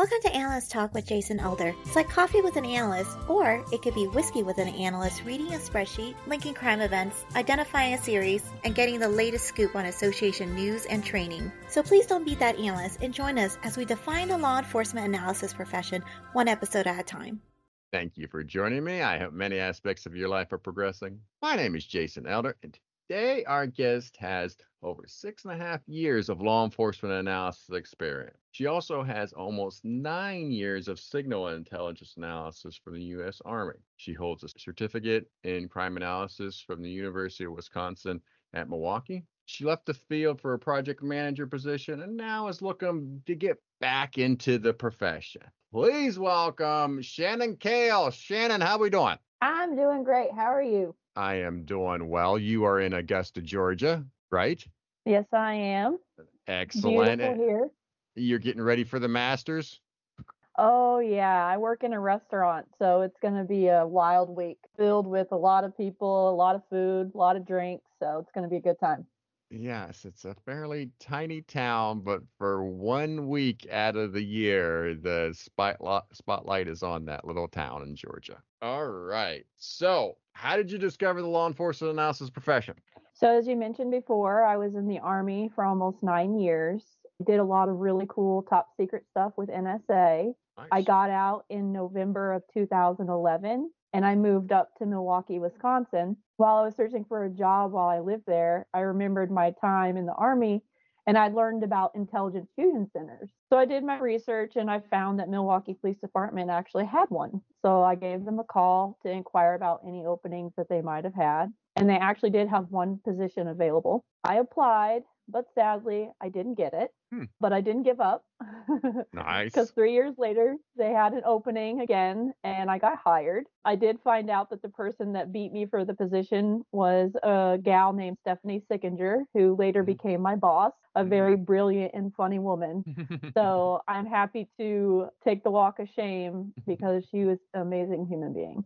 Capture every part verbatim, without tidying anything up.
Welcome to Analyst Talk with Jason Elder. It's like coffee with an analyst, or it could be whiskey with an analyst reading a spreadsheet, linking crime events, identifying a series, and getting the latest scoop on association news and training. So please don't be that analyst and join us as we define the law enforcement analysis profession one episode at a time. Thank you for joining me. I hope many aspects of your life are progressing. My name is Jason Elder, and today our guest has over six and a half years of law enforcement analysis experience. She also has almost nine years of signal intelligence analysis from the U S Army. She holds a certificate in crime analysis from the University of Wisconsin at Milwaukee. She left the field for a project manager position and now is looking to get back into the profession. Please welcome Shannon Kale. Shannon, how we doing? I'm doing great. How are you? I am doing well. You are in Augusta, Georgia, right? Yes, I am. Excellent. Beautiful here. You're getting ready for the Masters? Oh, yeah. I work in a restaurant, so it's going to be a wild week filled with a lot of people, a lot of food, a lot of drinks. So it's going to be a good time. Yes, it's a fairly tiny town, but for one week out of the year, the spotlight spotlight is on that little town in Georgia. All right. So, how did you discover the law enforcement analysis profession? So, as you mentioned before, I was in the Army for almost nine years. Did a lot of really cool top secret stuff with N S A. Nice. I got out in November of two thousand eleven. And I moved up to Milwaukee, Wisconsin. While I was searching for a job while I lived there, I remembered my time in the Army and I learned about intelligence fusion centers. So I did my research and I found that Milwaukee Police Department actually had one. So I gave them a call to inquire about any openings that they might have had. And they actually did have one position available. I applied, but sadly, I didn't get it. Hmm. But I didn't give up. Nice. Because three years later, they had an opening again, and I got hired. I did find out that the person that beat me for the position was a gal named Stephanie Sickinger, who later became my boss, a very brilliant and funny woman. So I'm happy to take the walk of shame because she was an amazing human being.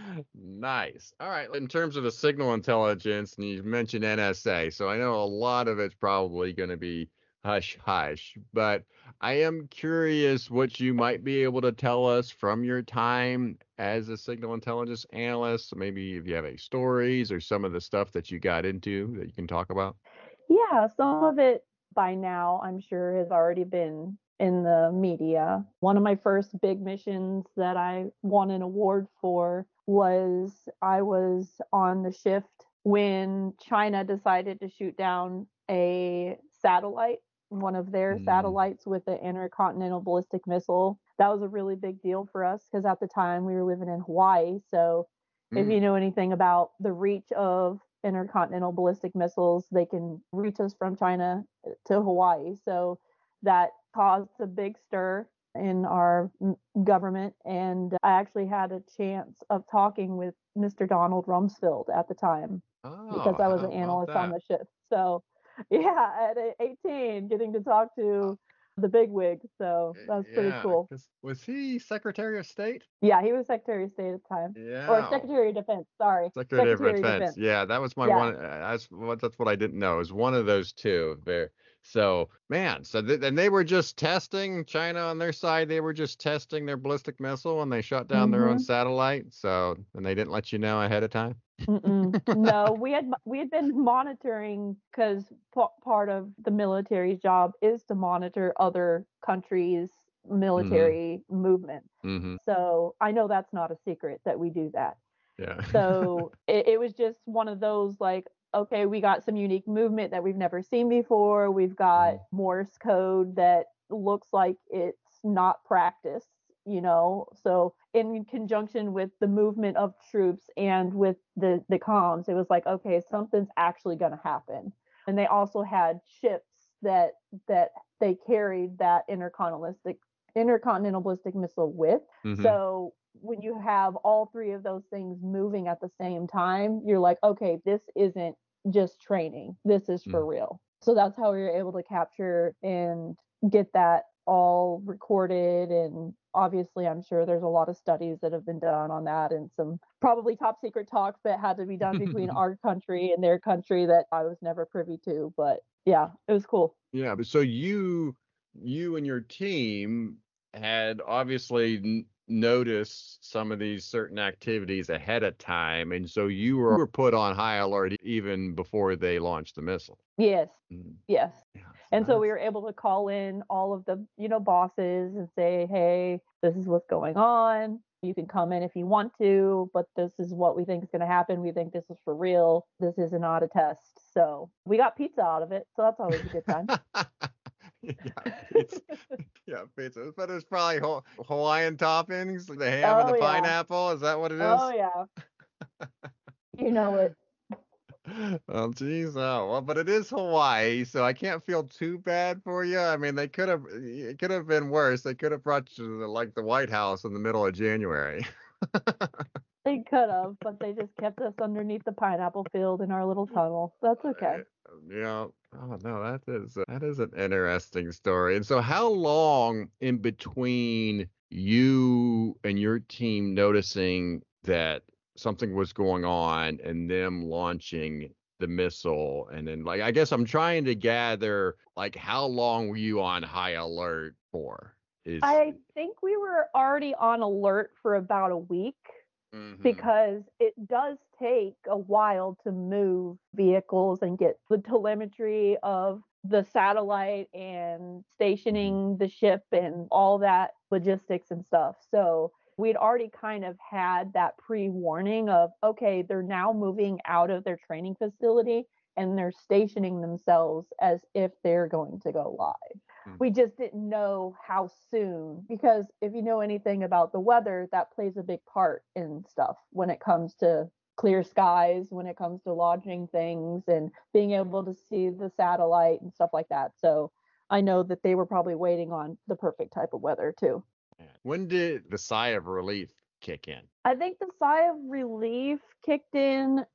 Nice. All right. In terms of the signal intelligence, and you mentioned N S A, so I know a lot of it's probably going to be hush hush, but I am curious what you might be able to tell us from your time as a signal intelligence analyst. Maybe if you have any stories or some of the stuff that you got into that you can talk about. Yeah, some of it by now, I'm sure, has already been in the media. One of my first big missions that I won an award for was I was on the shift when China decided to shoot down a satellite, one of their mm. satellites with the intercontinental ballistic missile. That was a really big deal for us because at the time we were living in Hawaii. So mm. if you know anything about the reach of intercontinental ballistic missiles, they can reach us from China to Hawaii. So that caused a big stir in our government. And I actually had a chance of talking with Mister Donald Rumsfeld at the time oh, because I was an analyst that? on the ship. So yeah, at eighteen, getting to talk to the bigwig. So that was pretty yeah, cool. Was he Secretary of State? Yeah, he was Secretary of State at the time. Yeah. Or Secretary of Defense, sorry. Secretary, Secretary of Defense. Defense. Yeah, that was my yeah. one. That's what that's what I didn't know. It was one of those two. There. So, man, so th- and they were just testing China on their side. They were just testing their ballistic missile and they shot down mm-hmm. their own satellite. So, and they didn't let you know ahead of time. No, we had we had been monitoring because p- part of the military's job is to monitor other countries' military mm-hmm. movement. Mm-hmm. So I know that's not a secret that we do that. Yeah. So it, it was just one of those like, okay, we got some unique movement that we've never seen before. We've got mm-hmm. Morse code that looks like it's not practiced, you know. So in conjunction with the movement of troops and with the, the comms, it was like, okay, something's actually going to happen. And they also had ships that that they carried that intercontinental intercontinental ballistic missile with. Mm-hmm. So when you have all three of those things moving at the same time, you're like, okay, this isn't just training. This is for mm. real. So that's how we were able to capture and get that all recorded. And obviously, I'm sure there's a lot of studies that have been done on that and some probably top secret talks that had to be done between our country and their country that I was never privy to. But yeah, it was cool. Yeah. But so you, you and your team had obviously n- noticed some of these certain activities ahead of time, and so you were, were put on high alert even before they launched the missile. Yes. Mm. Yes. Yeah, And so we that's- were able to call in all of the, you know, bosses and say, hey, this is what's going on. You can come in if you want to, but this is what we think is going to happen. We think this is for real. This is not a test. So we got pizza out of it. So that's always a good time. yeah, pizza. Yeah, pizza. But it's probably Ho- Hawaiian toppings, the ham and Oh, the yeah. pineapple. Is that what it is? Oh, yeah. You know it. Well, geez, oh, well, but it is Hawaii, so I can't feel too bad for you. I mean, they could have, it could have been worse. They could have brought you to the, like the White House in the middle of January. They could have, but they just kept us underneath the pineapple field in our little tunnel. That's okay. Yeah. Oh no, that is that is an interesting story. And so, how long in between you and your team noticing that something was going on and them launching the missile, and then like I guess I'm trying to gather like how long were you on high alert for? Is I think we were already on alert for about a week. Mhm. Because it does take a while to move vehicles and get the telemetry of the satellite and stationing the ship and all that logistics and stuff. So we'd already kind of had that pre-warning of, okay, they're now moving out of their training facility and they're stationing themselves as if they're going to go live. We just didn't know how soon, because if you know anything about the weather, that plays a big part in stuff when it comes to clear skies, when it comes to launching things and being able to see the satellite and stuff like that. So I know that they were probably waiting on the perfect type of weather too. When did the sigh of relief kick in? I think the sigh of relief kicked in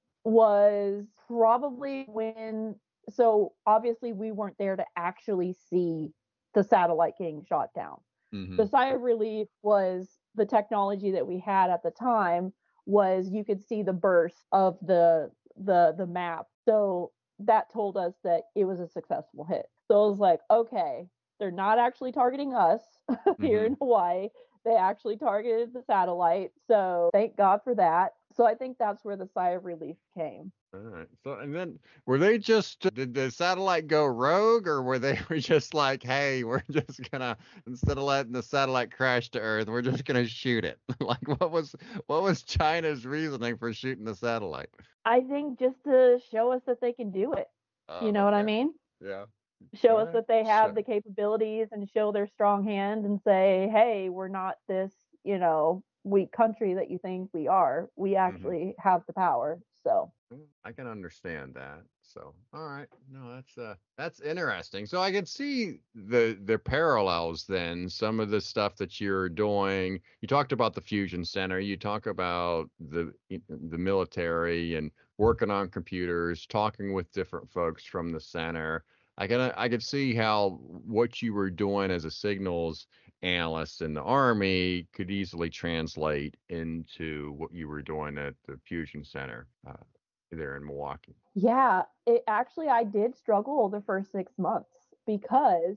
was probably when, so obviously we weren't there to actually see the satellite getting shot down. Mhm. The sigh of relief was the technology that we had at the time was you could see the burst of the the the map. So that told us that it was a successful hit. So it was like, okay, they're not actually targeting us here in Hawaii. They actually targeted the satellite. So thank God for that. So I think that's where the sigh of relief came. All right. So, and then were they just, did the satellite go rogue, or were they were just like, hey, we're just gonna, instead of letting the satellite crash to Earth, we're just gonna shoot it? Like, what was what was China's reasoning for shooting the satellite? I think just to show us that they can do it. Oh, You know what I okay. mean? Yeah. Show All us right. that they have Sure. the capabilities and show their strong hand and say, hey, we're not this, you know, weak country that you think we are. We actually have the power. So Mm, I can understand that. So, all right. No, that's uh that's interesting. So I can see the the parallels then, some of the stuff that you're doing. You talked about the fusion center, you talk about the the military and working on computers, talking with different folks from the center. I can I could see how what you were doing as a signals analyst in the Army could easily translate into what you were doing at the fusion center. Uh, there in Milwaukee. yeah, it actually I did struggle the first six months because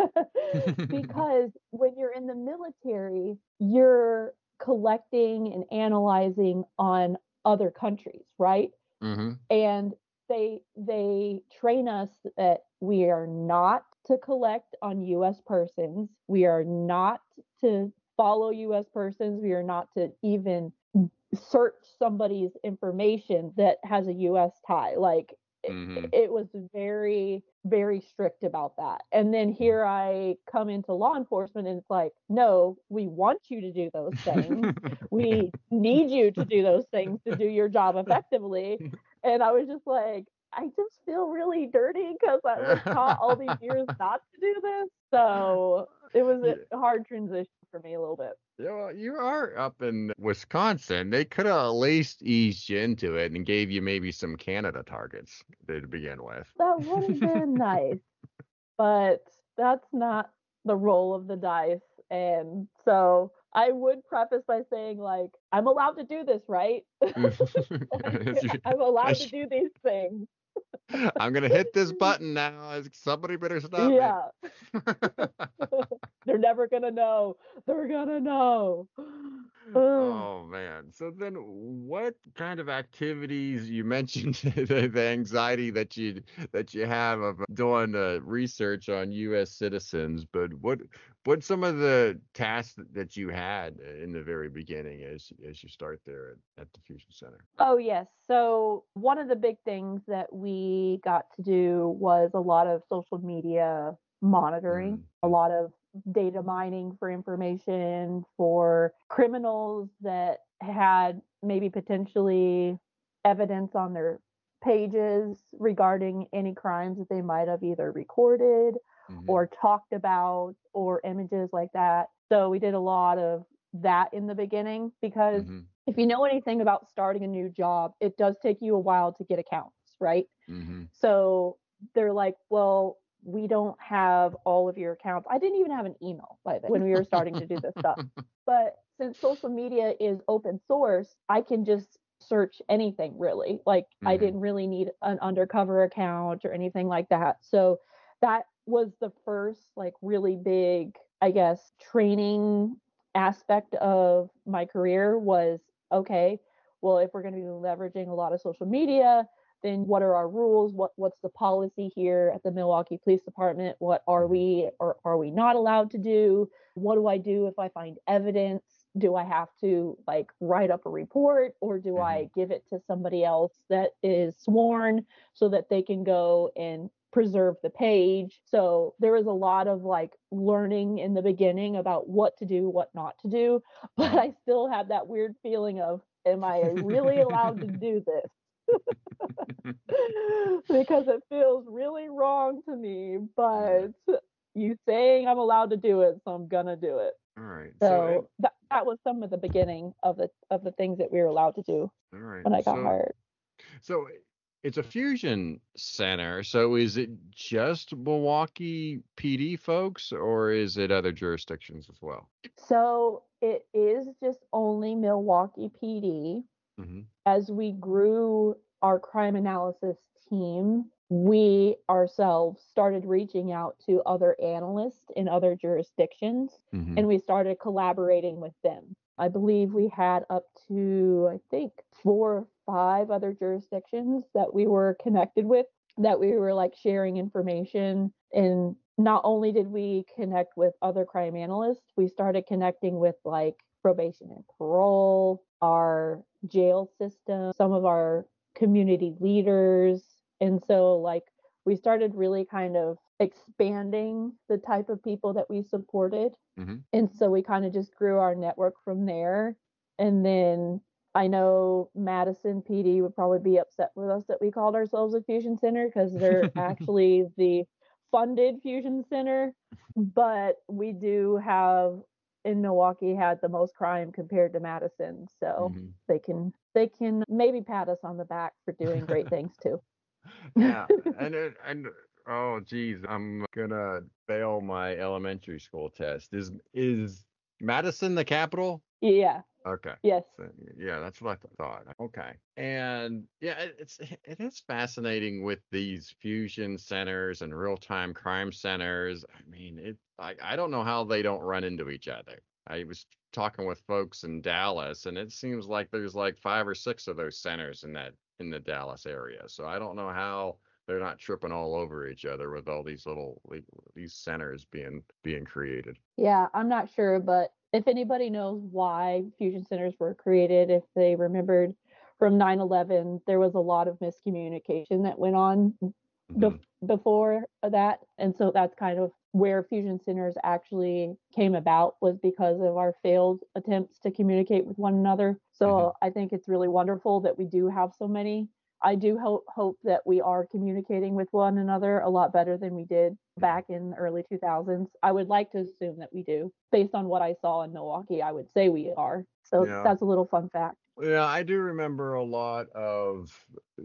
because when you're in the military, you're collecting and analyzing on other countries, right? Mm-hmm. And they they train us that we are not to collect on U S persons. We are not to follow U S persons. We are not to even search somebody's information that has a U S tie. Like Mm-hmm. it, it was very, very strict about that. And then here I come into law enforcement and it's like, no, we want you to do those things. We need you to do those things to do your job effectively. And I was just like, I just feel really dirty because I was taught all these years not to do this. So it was a hard transition for me a little bit. Yeah, well, you are up in Wisconsin. They could have at least eased you into it and gave you maybe some Canada targets to begin with. That would have been nice, but that's not the roll of the dice. And so I would preface by saying, like, I'm allowed to do this, right? Like, I'm allowed to do these things. I'm gonna hit this button now. Somebody better stop me. Yeah. They're never gonna know. They're gonna know. Ugh. Oh man. So then what kind of activities you mentioned the, the anxiety that you that you have of doing uh, research on U S citizens, but what what some of the tasks that you had in the very beginning as as you start there at, at the Fusion Center? Oh, yes. So one of the big things that we got to do was a lot of social media monitoring, Mm. a lot of data mining for information for criminals that had maybe potentially evidence on their pages regarding any crimes that they might have either recorded Mhm. or talked about or images like that. So we did a lot of that in the beginning because Mhm. if you know anything about starting a new job, it does take you a while to get accounts, right? Mhm. So they're like, well, we don't have all of your accounts. I didn't even have an email by then when we were starting to do this stuff. But since social media is open source, I can just search anything really. Like I Mhm. didn't really need an undercover account or anything like that. So that was the first like really big, I guess, training aspect of my career was okay, well, if we're going to be leveraging a lot of social media, then what are our rules? What what's the policy here at the Milwaukee Police Department? What are Mhm. we or are we not allowed to do? What do I do if I find evidence? Do I have to like write up a report or do I Mhm. give it to somebody else that is sworn so that they can go and preserve the page? So there was a lot of like learning in the beginning about what to do, what not to do, but Mhm. I still had that weird feeling of, am I really allowed to do this? Because it feels really wrong to me, Yeah. but you saying I'm allowed to do it, so I'm gonna do it. All right. So, and, So that that was some of the beginning of the of the things that we were allowed to do all right. when I got So, hired. so it's a fusion center. So is it just Milwaukee P D folks, or is it other jurisdictions as well? So it is just only Milwaukee P D. Mm-hmm. As we grew our crime analysis team, we ourselves started reaching out to other analysts in other jurisdictions Mm-hmm. and we started collaborating with them. I believe we had up to, I think, four or five other jurisdictions that we were connected with, that we were like sharing information. And not only did we connect with other crime analysts, we started connecting with like probation and parole, our jail system, some of our community leaders. And so, like, we started really kind of expanding the type of people that we supported. Mm-hmm. And so we kind of just grew our network from there. And then I know Madison P D would probably be upset with us that we called ourselves a fusion center because they're actually the funded fusion center. But we do have in Milwaukee had the most crime compared to Madison. So Mm-hmm. they can they can maybe pat us on the back for doing great things too. Yeah, and it, and oh geez, I'm gonna fail my elementary school test. Is is Madison the capital? Yeah. Okay. Yes. So, yeah, that's what I thought. Okay. And yeah, it, it's it is fascinating with these fusion centers and real-time crime centers. I mean, it I, I don't know how they don't run into each other. I was talking with folks in Dallas, and it seems like there's like five or six of those centers in that in the Dallas area. So I don't know how they're not tripping all over each other with all these little like, these centers being being created. Yeah, I'm not sure, but if anybody knows why fusion centers were created, if they remembered from nine eleven, there was a lot of miscommunication that went on be- Mm-hmm. before that. And so that's kind of where fusion centers actually came about, was because of our failed attempts to communicate with one another. So Mm-hmm. I think it's really wonderful that we do have so many. I do hope hope that we are communicating with one another a lot better than we did back in the early two thousands. I would like to assume that we do. Based on what I saw in Milwaukee, I would say we are. So Yeah. that's a little fun fact. Yeah, I do remember a lot of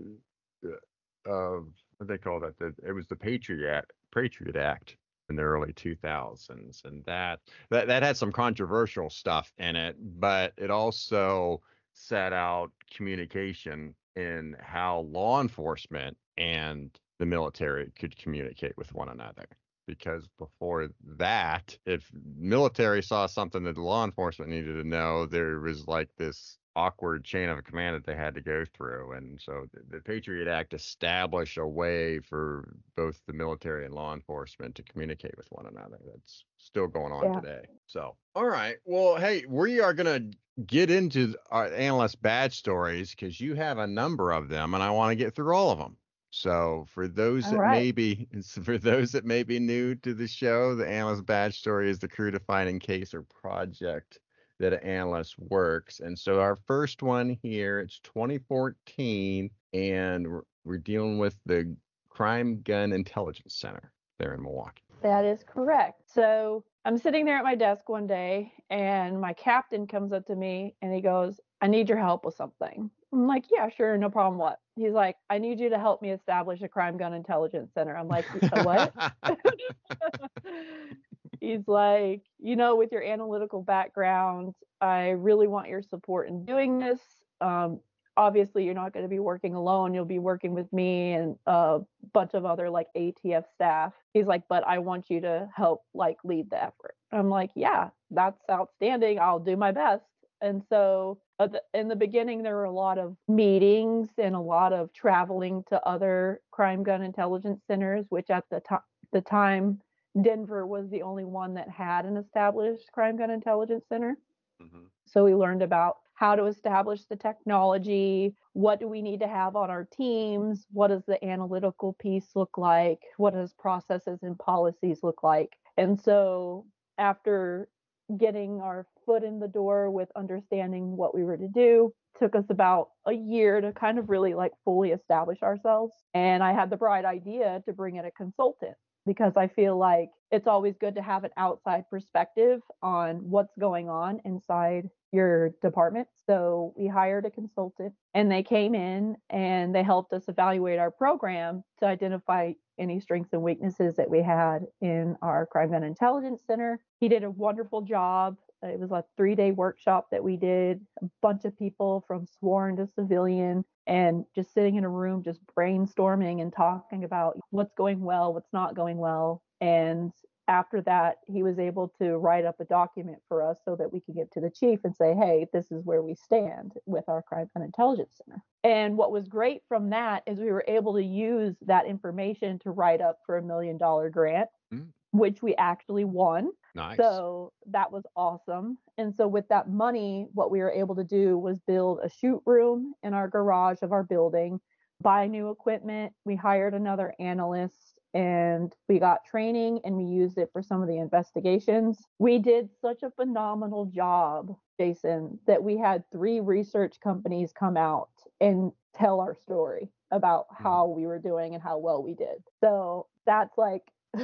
uh, of what they call that. The, it was the Patriot Act, Patriot Act in the early two thousands, and that that that had some controversial stuff in it, but it also set out communication in how law enforcement and the military could communicate with one another. Because before that, if military saw something that the law enforcement needed to know, there was like this awkward chain of command that they had to go through. And so the, the Patriot Act established a way for both the military and law enforcement to communicate with one another. That's still going on Yeah. today. So, all right. Well, hey, we are going to get into our analyst badge stories because you have a number of them and I want to get through all of them. So for those All that right. may be for those that may be new to the show, the analyst badge story is the career defining case or project that an analyst works. And so our first one here, it's twenty fourteen, and we're, we're dealing with the Crime Gun Intelligence Center there in Milwaukee. That is correct. So I'm sitting there at my desk one day and my captain comes up to me and he goes, I need your help with something. I'm like, yeah, sure, no problem. What? He's like, I need you to help me establish a crime gun intelligence center. I'm like, "A what?" He's like, you know, with your analytical background, I really want your support in doing this. Um, obviously, you're not going to be working alone. You'll be working with me and a bunch of other like A T F staff. He's like, but I want you to help like lead the effort. I'm like, yeah, that's outstanding. I'll do my best. And so uh, the, in the beginning, there were a lot of meetings and a lot of traveling to other crime gun intelligence centers, which at the, to- the time, Denver was the only one that had an established crime gun intelligence center. Mm-hmm. So we learned about how to establish the technology, what do we need to have on our teams, what does the analytical piece look like, what does processes and policies look like. And so after getting our foot in the door with understanding what we were to do, took us about a year to kind of really like fully establish ourselves. And I had the bright idea to bring in a consultant, because I feel like it's always good to have an outside perspective on what's going on inside your department. So we hired a consultant and they came in and they helped us evaluate our program to identify any strengths and weaknesses that we had in our Crime Gun Intelligence Center. He did a wonderful job. It was a three-day workshop that we did, a bunch of people from sworn to civilian, and just sitting in a room, just brainstorming and talking about what's going well, what's not going well. And after that, he was able to write up a document for us so that we could get to the chief and say, hey, this is where we stand with our Crime Gun Intelligence Center. And what was great from that is we were able to use that information to write up for a million dollar grant, mm. which we actually won. Nice. So that was awesome. And so with that money, what we were able to do was build a shoot room in our garage of our building, buy new equipment. We hired another analyst and we got training and we used it for some of the investigations. We did such a phenomenal job, Jason, that we had three research companies come out and tell our story about how we were doing and how well we did. So that's like,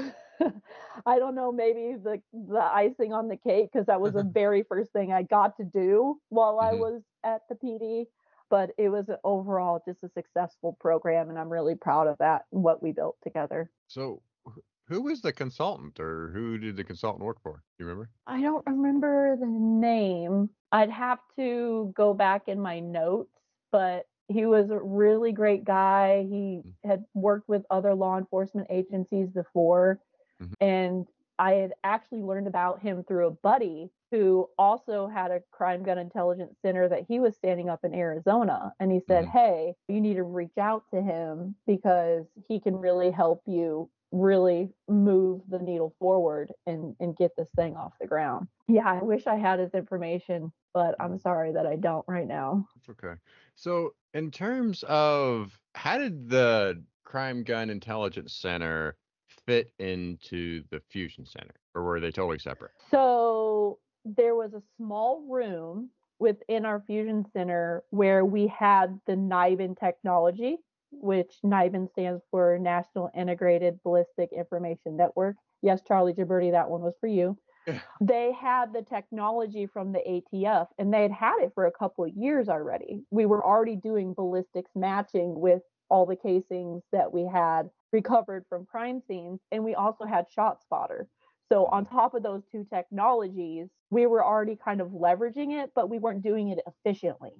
I don't know, maybe the the icing on the cake, because that was the very first thing I got to do while mm-hmm. I was at the P D. But it was overall just a successful program, and I'm really proud of that and what we built together. So who was the consultant, or who did the consultant work for? Do you remember? I don't remember the name. I'd have to go back in my notes, but he was a really great guy. He mm-hmm. had worked with other law enforcement agencies before. Mm-hmm. And I had actually learned about him through a buddy who also had a crime gun intelligence center that he was standing up in Arizona. And he said, mm-hmm. hey, you need to reach out to him because he can really help you really move the needle forward and, and get this thing off the ground. Yeah, I wish I had his information, but I'm sorry that I don't right now. That's okay. So in terms of how did the Crime Gun Intelligence Center fit into the Fusion Center, or were they totally separate? So there was a small room within our Fusion Center where we had the NIBIN technology, which NIBIN stands for National Integrated Ballistic Information Network. Yes, Charlie Gibberti, that one was for you. They had the technology from the A T F, and they had had it for a couple of years already. We were already doing ballistics matching with all the casings that we had recovered from crime scenes, and we also had ShotSpotter. So on top of those two technologies, we were already kind of leveraging it, but we weren't doing it efficiently.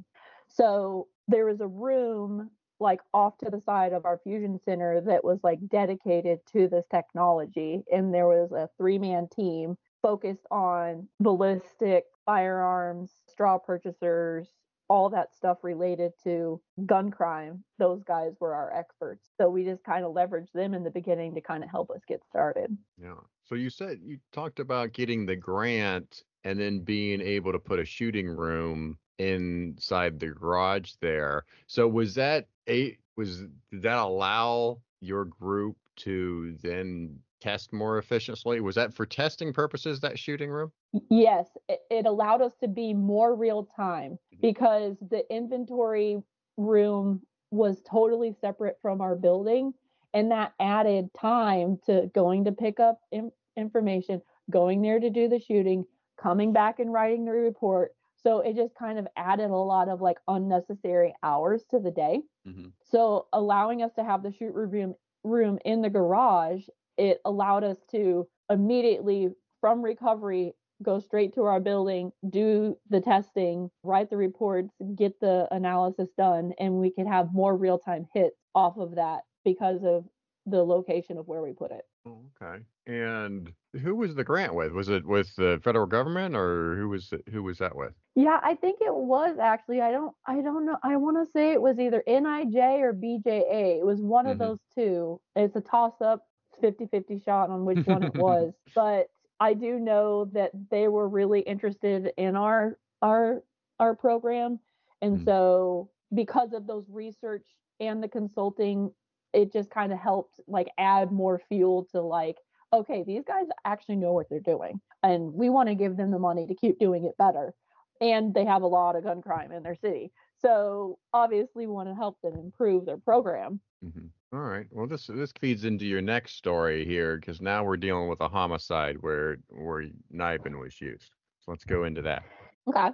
So there was a room like off to the side of our fusion center that was like dedicated to this technology. And there was a three man team focused on ballistic, firearms, straw purchasers, all that stuff related to gun crime. Those guys were our experts. So we just kind of leveraged them in the beginning to kind of help us get started. Yeah. So you said you talked about getting the grant and then being able to put a shooting room inside the garage there. So was that a was did that allow your group to then test more efficiently? Was that for testing purposes, that shooting room? Yes, it, it allowed us to be more real time because the inventory room was totally separate from our building, and that added time to going to pick up in, information, going there to do the shooting, coming back and writing the report. So it just kind of added a lot of like unnecessary hours to the day. Mm-hmm. So allowing us to have the shoot room room in the garage, it allowed us to immediately from recovery go straight to our building, do the testing, write the reports, get the analysis done, and we could have more real-time hits off of that because of the location of where we put it. Oh, okay. And who was the grant with? Was it with the federal government, or who was it, who was that with? Yeah, I think it was actually. I don't I don't know. I want to say it was either N I J or B J A. It was one mm-hmm. of those two. It's a toss-up, fifty-fifty shot on which one it was. But I do know that they were really interested in our our our program, and mm-hmm. so because of those research and the consulting, it just kind of helped like add more fuel to like, okay, these guys actually know what they're doing, and we want to give them the money to keep doing it better. And they have a lot of gun crime in their city, so obviously we want to help them improve their program. Mm-hmm. All right. Well, this this feeds into your next story here, because now we're dealing with a homicide where where Nibin was used. So let's go into that. Okay.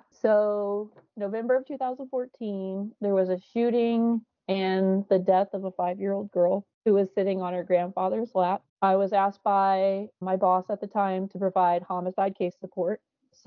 So November of two thousand fourteen, there was a shooting and the death of a five-year-old girl who was sitting on her grandfather's lap. I was asked by my boss at the time to provide homicide case support.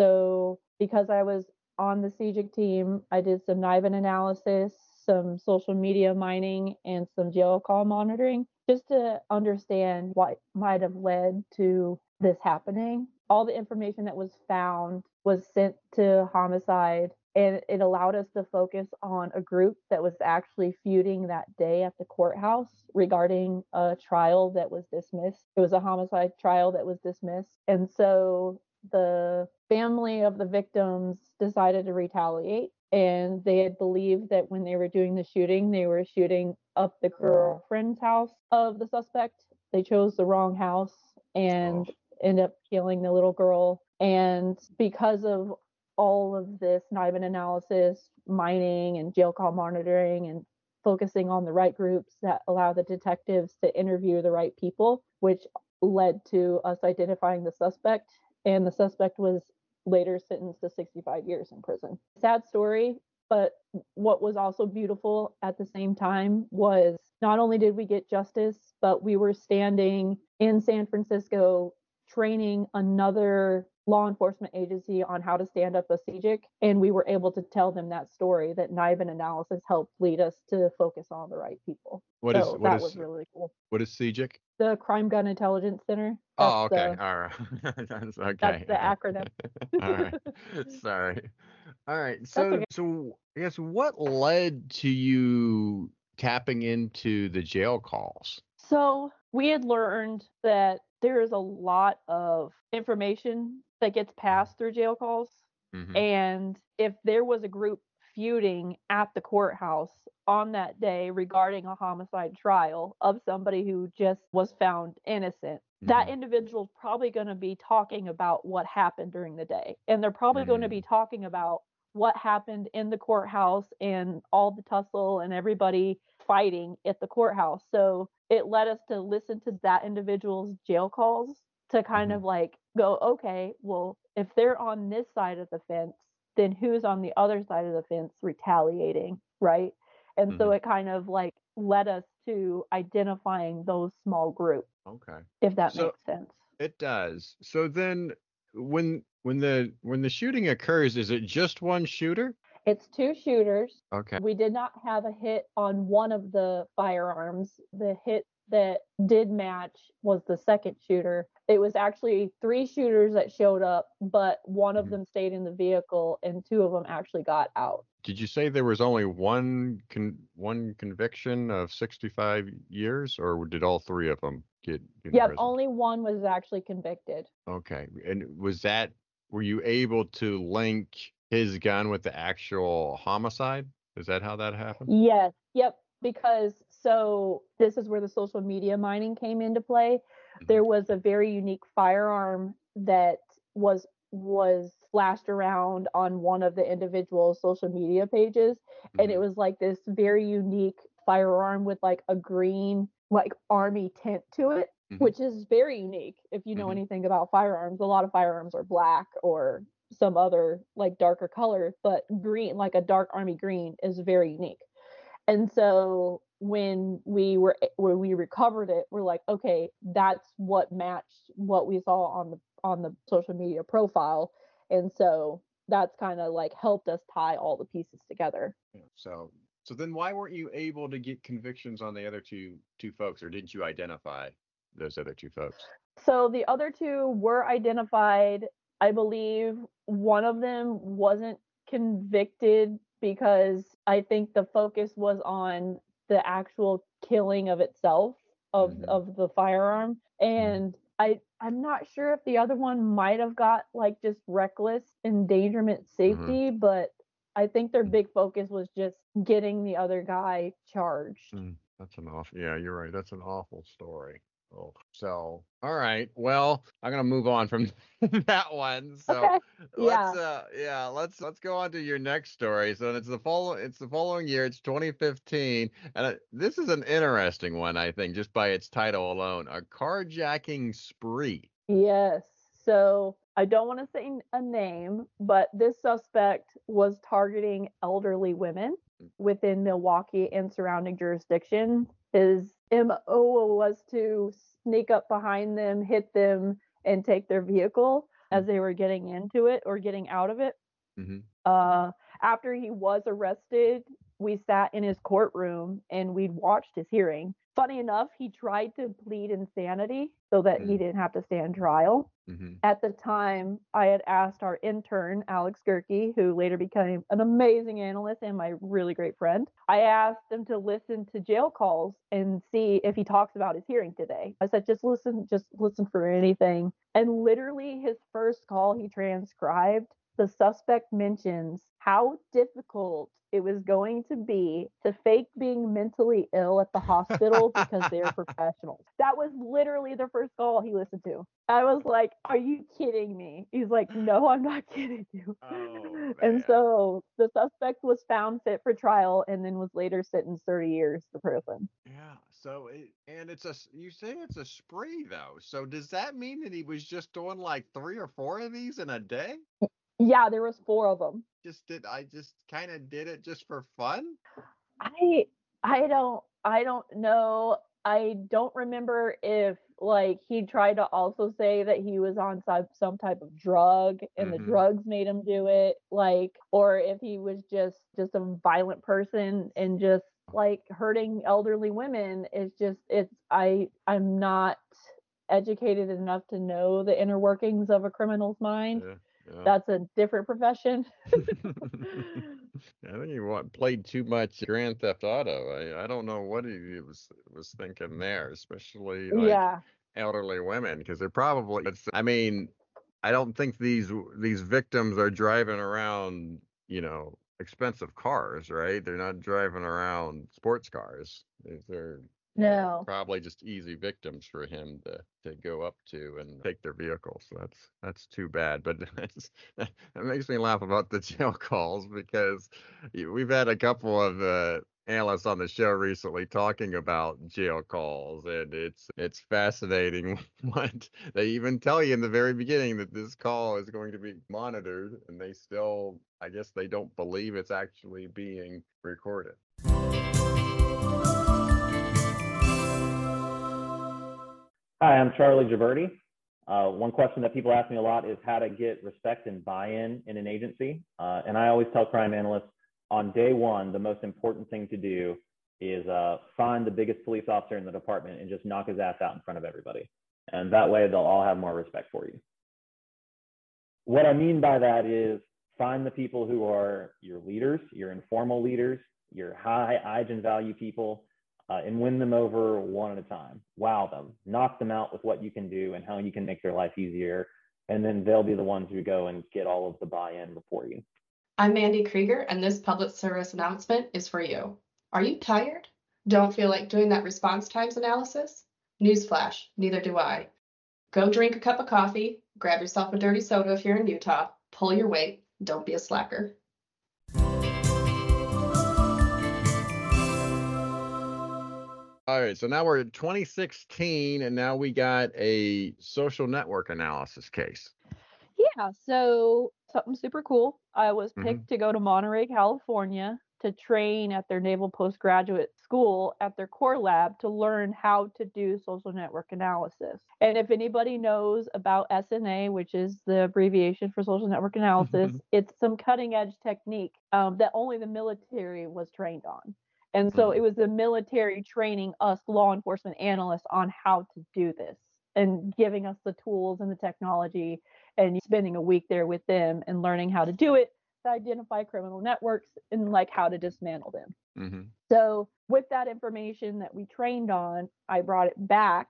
So because I was on the C J I C team, I did some Nibin analysis, some social media mining, and some jail call monitoring just to understand what might have led to this happening. All the information that was found was sent to homicide, and it allowed us to focus on a group that was actually feuding that day at the courthouse regarding a trial that was dismissed. It was a homicide trial that was dismissed. And so the family of the victims decided to retaliate, and they had believed that when they were doing the shooting, they were shooting up the girlfriend's house of the suspect. They chose the wrong house and oh. ended up killing the little girl. And because of all of this Nibin analysis, mining, and jail call monitoring, and focusing on the right groups that allow the detectives to interview the right people, which led to us identifying the suspect. And the suspect was later sentenced to sixty-five years in prison. Sad story, but what was also beautiful at the same time was not only did we get justice, but we were standing in San Francisco training another law enforcement agency on how to stand up a C J I C, and we were able to tell them that story, that Nibin analysis helped lead us to focus on the right people. What so is what that is, was really cool. What is C J I C? The Crime Gun Intelligence Center. That's oh, okay. The, all right. That's okay. That's the acronym. all right. Sorry. All right. So, okay. so I guess what led to you tapping into the jail calls? So we had learned that there is a lot of information that gets passed through jail calls. Mm-hmm. And if there was a group feuding at the courthouse on that day regarding a homicide trial of somebody who just was found innocent, mm-hmm. that individual's probably going to be talking about what happened during the day. And they're probably mm-hmm. going to be talking about what happened in the courthouse and all the tussle and everybody fighting at the courthouse. So it led us to listen to that individual's jail calls to kind mm-hmm. of like go, okay, well, if they're on this side of the fence, then who's on the other side of the fence retaliating, right? And mm-hmm. so it kind of like led us to identifying those small groups. Okay. If that so makes sense. It does. So then when when the when the shooting occurs, is it just one shooter? It's two shooters. Okay. We did not have a hit on one of the firearms. The hit that did match was the second shooter. It was actually three shooters that showed up, but one of Mhm. them stayed in the vehicle and two of them actually got out. Did you say there was only one con- one conviction of sixty-five years, or did all three of them get Yep, imprisoned? only one was actually convicted. Okay. And was that, were you able to link his gun with the actual homicide? Is that how that happened? Yes, yep, because so this is where the social media mining came into play. There was a very unique firearm that was was flashed around on one of the individual social media pages, and it Mhm. was like this very unique firearm with like a green like army tint to it, Mhm. which is very unique. If you know Mhm. anything about firearms, a lot of firearms are black or some other like darker color, but green, like a dark army green, is very unique. And so when we were when we recovered it, we're like, okay, that's what matched what we saw on the on the social media profile. And so that's kind of like helped us tie all the pieces together. Yeah. So, so then why weren't you able to get convictions on the other two two folks, or didn't you identify those other two folks? So the other two were identified. I believe one of them wasn't convicted because I think the focus was on the actual killing of itself of Mhm. of the firearm. And I I'm not sure if the other one might have got like just reckless endangerment safety, but I think their big focus was just getting the other guy charged. Mm, that's an awful. Yeah, you're right. That's an awful story. Oh, so all right. Well, I'm gonna move on from that one. So Okay. let's Yeah. uh yeah, let's let's go on to your next story. So it's the follow it's the following year. It's twenty fifteen, and uh, this is an interesting one, I think, just by its title alone. A carjacking spree. Yes. So I don't want to say a name, but this suspect was targeting elderly women within Milwaukee and surrounding jurisdictions. His M O was to sneak up behind them, hit them, and take their vehicle as they were getting into it or getting out of it. Mm-hmm. Uh, after he was arrested, we sat in his courtroom and we'd watched his hearing. Funny enough, he tried to plead insanity so that he didn't have to stand trial. Mm-hmm. At the time, I had asked our intern, Alex Gerke, who later became an amazing analyst and my really great friend, I asked him to listen to jail calls and see if he talks about his hearing today. I said, just listen, just listen for anything. And literally his first call he transcribed, the suspect mentions how difficult it was going to be to fake being mentally ill at the hospital because they're professionals. That was literally the first call he listened to. I was like, are you kidding me? He's like, no, I'm not kidding you. Oh, and man. so the suspect was found fit for trial and then was later sentenced thirty years to prison. Yeah. So it, and it's a, you say it's a spree though. So does that mean that he was just doing like three or four of these in a day? Yeah, there was four of them. Just did I just kind of did it just for fun? I I don't I don't know. I don't remember if like he tried to also say that he was on some some type of drug and the Mhm. drugs made him do it, like, or if he was just just a violent person and just like hurting elderly women. It's just it's I I'm not educated enough to know the inner workings of a criminal's mind. Yeah. Yeah. That's a different profession. I think he wa- played too much Grand Theft Auto. I, I don't know what he was was thinking there, especially like Yeah. elderly women, because they're probably. It's, I mean, I don't think these these victims are driving around, you know, expensive cars, right? They're not driving around sports cars. They're No. probably just easy victims for him to, to go up to and take their vehicles. So that's that's too bad. But that's, that makes me laugh about the jail calls, because we've had a couple of uh, analysts on the show recently talking about jail calls, and it's it's fascinating what they even tell you in the very beginning, that this call is going to be monitored, and they still, I guess, they don't believe it's actually being recorded. Hi, I'm Charlie Gibberti. Uh, one question that people ask me a lot is how to get respect and buy-in in an agency. Uh, and I always tell crime analysts on day one, the most important thing to do is uh, find the biggest police officer in the department and just knock his ass out in front of everybody. And that way they'll all have more respect for you. What I mean by that is find the people who are your leaders, your informal leaders, your high I G N value people, uh, and win them over one at a time. Wow them, knock them out with what you can do and how you can make their life easier. And then they'll be the ones who go and get all of the buy-in before you. I'm Mandy Krieger, and this public service announcement is for you. Are you tired? Don't feel like doing that response times analysis? Newsflash, neither do I. Go drink a cup of coffee, grab yourself a dirty soda if you're in Utah, pull your weight, don't be a slacker. All right, so now we're at twenty sixteen, and now we got a social network analysis case. Yeah, so something super cool. I was picked Mhm. to go to Monterey, California to train at their Naval Postgraduate School at their core lab to learn how to do social network analysis. And if anybody knows about S N A, which is the abbreviation for social network analysis, it's some cutting edge technique um, that only the military was trained on. And so Mhm. it was the military training us law enforcement analysts on how to do this and giving us the tools and the technology and spending a week there with them and learning how to do it, to identify criminal networks and like how to dismantle them. Mhm. So with that information that we trained on, I brought it back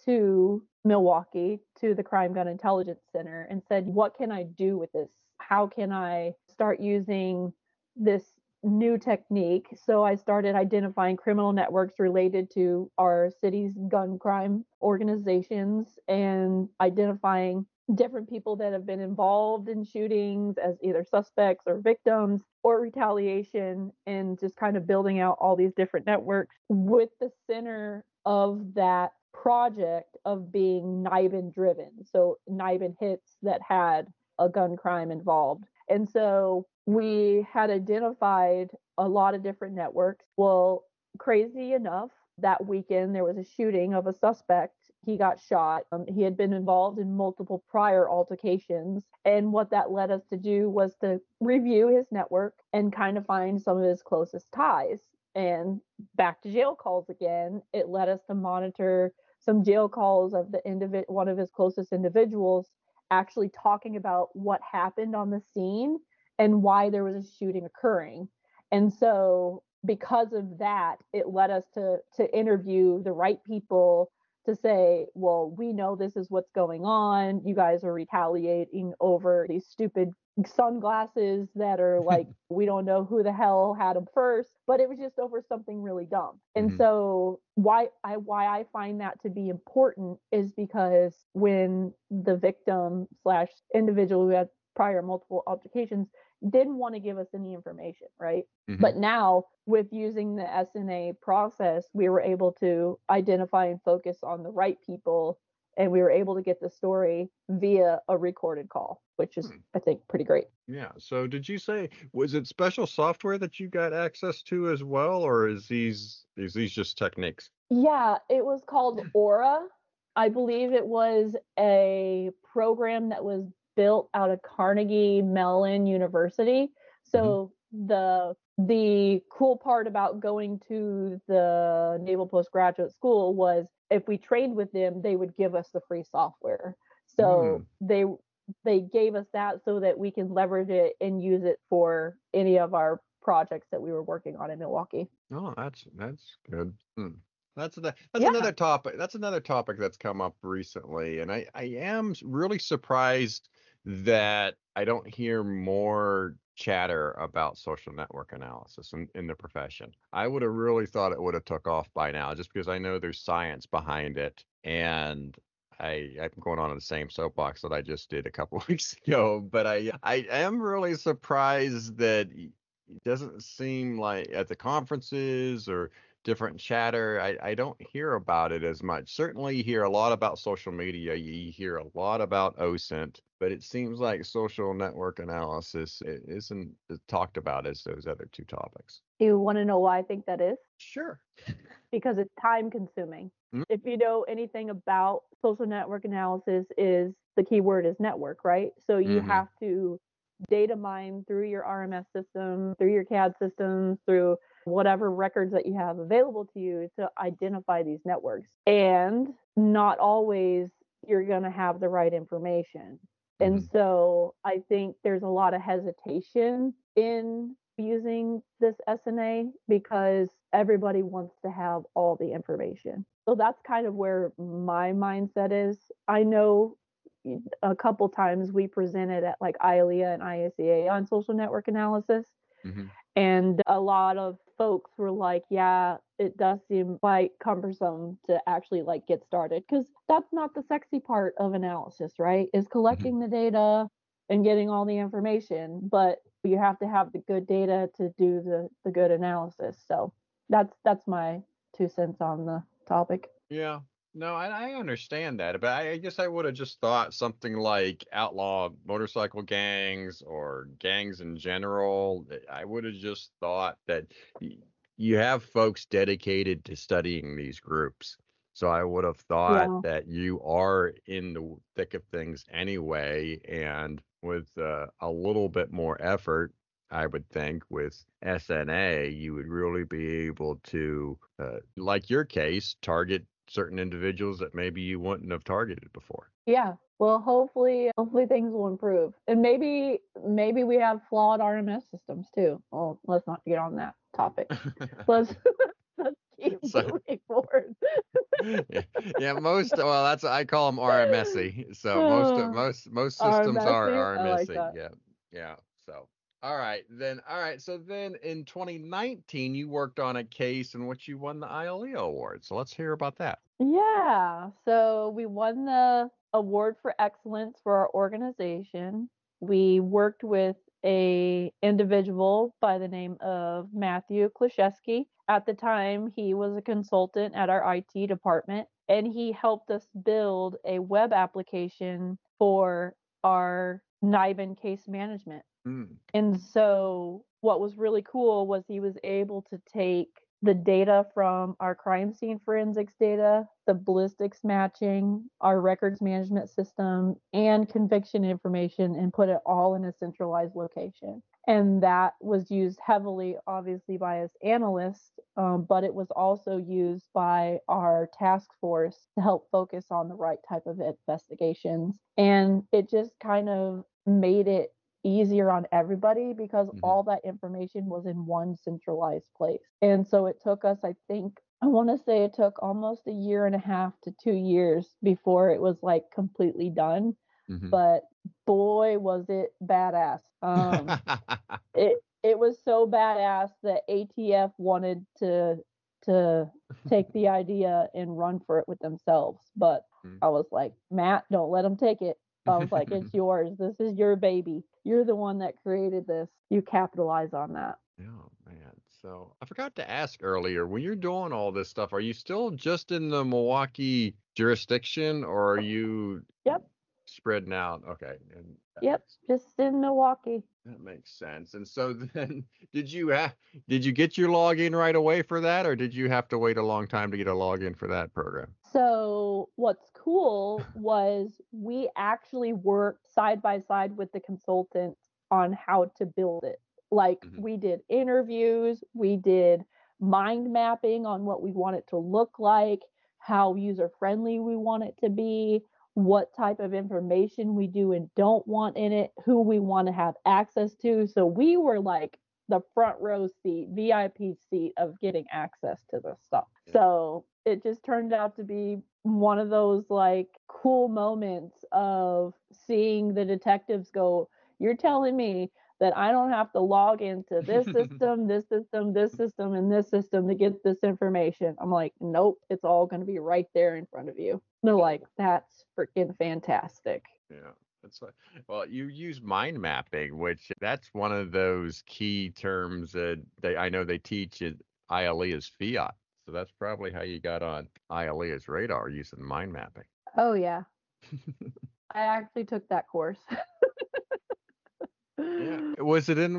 to Milwaukee to the Crime Gun Intelligence Center and said, what can I do with this? How can I start using this new technique? So I started identifying criminal networks related to our city's gun crime organizations and identifying different people that have been involved in shootings as either suspects or victims or retaliation, and just kind of building out all these different networks with the center of that project of being NIBIN driven. So NIBIN hits that had a gun crime involved. And so we had identified a lot of different networks. Well, crazy enough, that weekend there was a shooting of a suspect. He got shot. Um, he had been involved in multiple prior altercations. And what that led us to do was to review his network and kind of find some of his closest ties. And back to jail calls again, it led us to monitor some jail calls of the individ- one of his closest individuals actually talking about what happened on the scene and why there was a shooting occurring. And so because of that, it led us to to interview the right people to say, well, we know this is what's going on. You guys are retaliating over these stupid sunglasses that are like, we don't know who the hell had them first, but it was just over something really dumb. And Mhm. so why I why I find that to be important is because when the victim slash individual who had prior multiple altercations didn't want to give us any information, right? Mhm. But now with using the S N A process, we were able to identify and focus on the right people, and we were able to get the story via a recorded call, which is, Hmm. I think, pretty great. Yeah. So did you say, was it special software that you got access to as well, or is these is these just techniques? Yeah, it was called Aura. I believe it was a program that was built out of Carnegie Mellon University. So the the cool part about going to the Naval Postgraduate School was if we trained with them, they would give us the free software. So they they gave us that so that we can leverage it and use it for any of our projects that we were working on in Milwaukee. Oh, that's that's good. Hmm. That's the, that's Yeah. another topic. That's another topic that's come up recently, and I I am s- really surprised that I don't hear more chatter about social network analysis in, in the profession. I would have really thought it would have took off by now, just because I know there's science behind it, and I I'm going on in the same soapbox that I just did a couple weeks ago. But I I am really surprised that y- it doesn't seem like at the conferences or different chatter, I, I don't hear about it as much. Certainly you hear a lot about social media, you hear a lot about OSINT, but it seems like social network analysis i- isn't as talked about as those other two topics. You want to know why I think that is? Sure. because it's time consuming. Mm. If you know anything about social network analysis, is the keyword is network, right? So you Mhm. have to data mine through your R M S system, through your C A D systems, through whatever records that you have available to you to identify these networks. And not always you're going to have the right information. And Mhm. so I think there's a lot of hesitation in using this S N A because everybody wants to have all the information. So that's kind of where my mindset is. I know a couple times we presented at like I L E A and I S E A on social network analysis. Mhm. And a lot of folks were like, yeah, it does seem quite cumbersome to actually like get started because that's not the sexy part of analysis, right? Is collecting the data and getting all the information, but you have to have the good data to do the, the good analysis. So that's that's my two cents on the topic. Yeah. No, I, I understand that, but I, I guess I would have just thought something like outlaw motorcycle gangs or gangs in general. I would have just thought that y- you have folks dedicated to studying these groups. So I would have thought Yeah. that you are in the thick of things anyway, and with uh, a little bit more effort, I would think with S N A, you would really be able to, uh, like your case, target certain individuals that maybe you wouldn't have targeted before. Yeah. Well, hopefully, hopefully things will improve, and maybe, maybe we have flawed R M S systems too. Well, let's not get on that topic. Let's let's keep So, moving forward. yeah, yeah, most well, that's I call them R M S Y. So most of Uh, most most R systems are messy. I like R M S Y. that. Yeah, yeah. So all right, then all right. So then in twenty nineteen, you worked on a case in which you won the I L E A award. So let's hear about that. Yeah. So we won the award for excellence for our organization. We worked with a individual by the name of Matthew Klashewski. At the time, he was a consultant at our I T department, and he helped us build a web application for our NIBIN case management. Mm. And so what was really cool was he was able to take the data from our crime scene forensics data, the ballistics matching, our records management system, and conviction information and put it all in a centralized location. And that was used heavily, obviously, by us analysts, um, but it was also used by our task force to help focus on the right type of investigations. And it just kind of made it easier on everybody because Mhm. all that information was in one centralized place. And so it took us, I think, I want to say it took almost a year and a half to two years before it was like completely done. Mhm. But boy, was it badass. Um, it it was so badass that A T F wanted to to take the idea and run for it with themselves. But Mm. I was like, Matt, don't let them take it. I was like, it's yours. This is your baby. You're the one that created this. You capitalize on that. Oh man. So I forgot to ask earlier, when you're doing all this stuff, are you still just in the Milwaukee jurisdiction or are you Yep. spreading out? Okay. And that Yep. makes, Just in Milwaukee. that makes sense. And so then did you have did you get your login right away for that, or did you have to wait a long time to get a login for that program? So what's cool was we actually worked side by side with the consultant on how to build it. Like Mhm. we did interviews, we did mind mapping on what we want it to look like, how user friendly we want it to be, what type of information we do and don't want in it, who we want to have access to. So we were like the front row seat, V I P seat of getting access to this stuff. So it just turned out to be one of those like cool moments of seeing the detectives go, you're telling me that I don't have to log into this system, this system, this system, and this system to get this information. I'm like, nope, it's all going to be right there in front of you. They're like, that's freaking fantastic. Yeah. That's what, well, you use mind mapping, which that's one of those key terms that they I know they teach at I L E A as fiat. So that's probably how you got on I L E A's radar using mind mapping. Oh, yeah. I actually took that course. Yeah. Was it in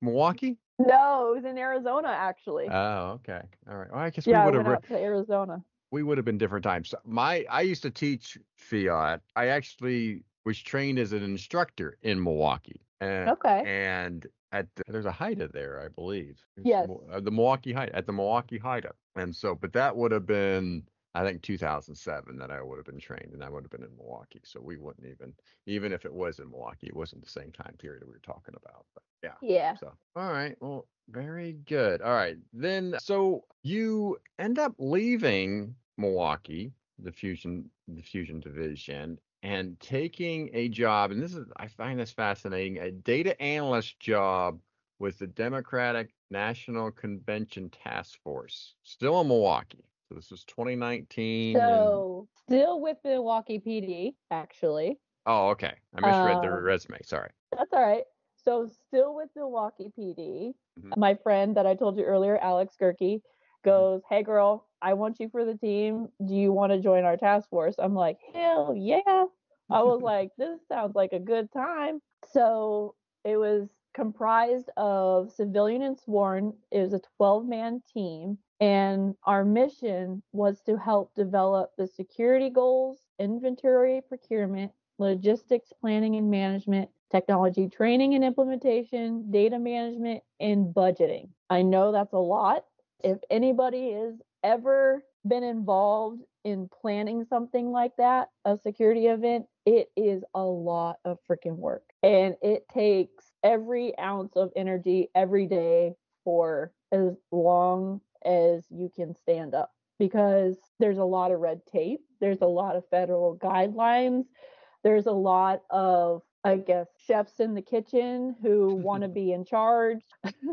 Milwaukee? No, it was in Arizona, actually. Oh, okay. All right. Well, I guess yeah, we I would have went out to Arizona. we would have been different times. So My I used to teach Fiat. I actually was trained as an instructor in Milwaukee. Uh, Okay. and at the, there's a Haida there, I believe. It's Yes. Mo- uh, the Milwaukee Haida at the Milwaukee Haida. And so, but that would have been, I think, two thousand seven that I would have been trained, and I would have been in Milwaukee. So we wouldn't even, even if it was in Milwaukee, it wasn't the same time period we were talking about. But yeah. Yeah. So, all right. Well, very good. All right. Then, so you end up leaving Milwaukee, the fusion, the fusion division, and taking a job. And this is, I find this fascinating, a data analyst job with the Democratic National Convention Task Force, still in Milwaukee. So this was twenty nineteen. and- So still with Milwaukee P D, actually. oh, okay. I misread the Um, resume. Sorry. That's all right. So still with Milwaukee P D, Mhm. my friend that I told you earlier, Alex Gerke, goes, "Hey girl, I want you for the team. Do you want to join our task force?" I'm like, "Hell yeah." I was like, "This sounds like a good time." So it was comprised of civilian and sworn. It was a twelve man team. And our mission was to help develop the security goals, inventory procurement, logistics planning and management, technology training and implementation, data management, and budgeting. I know that's a lot. If anybody has ever been involved in planning something like that, a security event, it is a lot of freaking work. And it takes every ounce of energy every day for as long as you can stand up, because there's a lot of red tape, there's a lot of federal guidelines, there's a lot of, I guess, chefs in the kitchen who want to be in charge.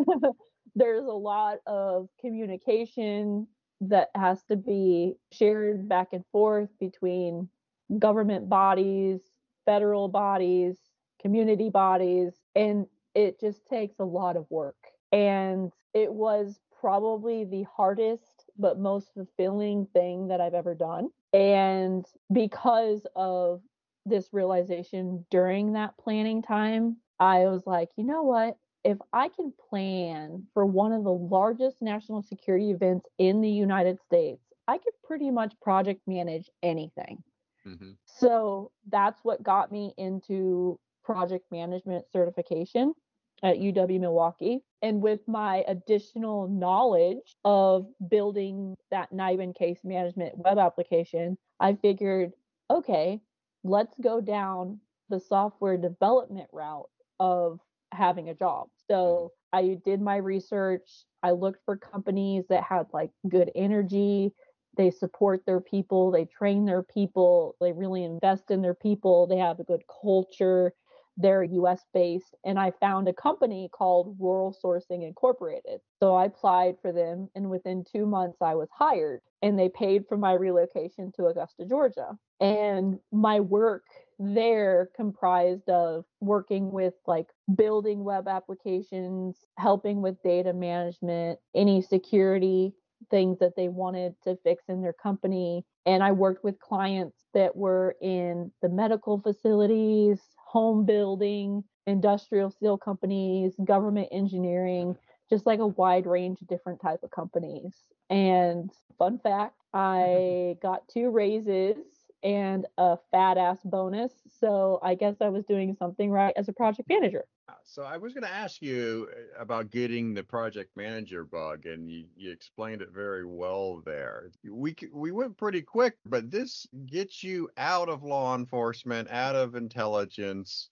There's a lot of communication that has to be shared back and forth between government bodies, federal bodies, community bodies, and it just takes a lot of work. And it was probably the hardest but most fulfilling thing that I've ever done. And because of this realization during that planning time, I was like, you know what? If I can plan for one of the largest national security events in the United States, I could pretty much project manage anything. Mm-hmm. So that's what got me into project management certification at U W Milwaukee. And with my additional knowledge of building that NIBIN case management web application, I figured, okay, let's go down the software development route of having a job. So I did my research. I looked for companies that had like good energy. They support their people. They train their people. They really invest in their people. They have a good culture. They're U S based. And I found a company called Rural Sourcing Incorporated. So I applied for them, and within two months I was hired, and they paid for my relocation to Augusta, Georgia. And my work there comprised of working with like building web applications, helping with data management, any security things that they wanted to fix in their company. And I worked with clients that were in the medical facilities, home building, industrial steel companies, government engineering, just like a wide range of different type of companies. And fun fact, I got two raises and a fat ass bonus. So I guess I was doing something right as a project manager. So I was going to ask you about getting the project manager bug, and you, you explained it very well there. We we went pretty quick, but this gets you out of law enforcement, out of intelligence,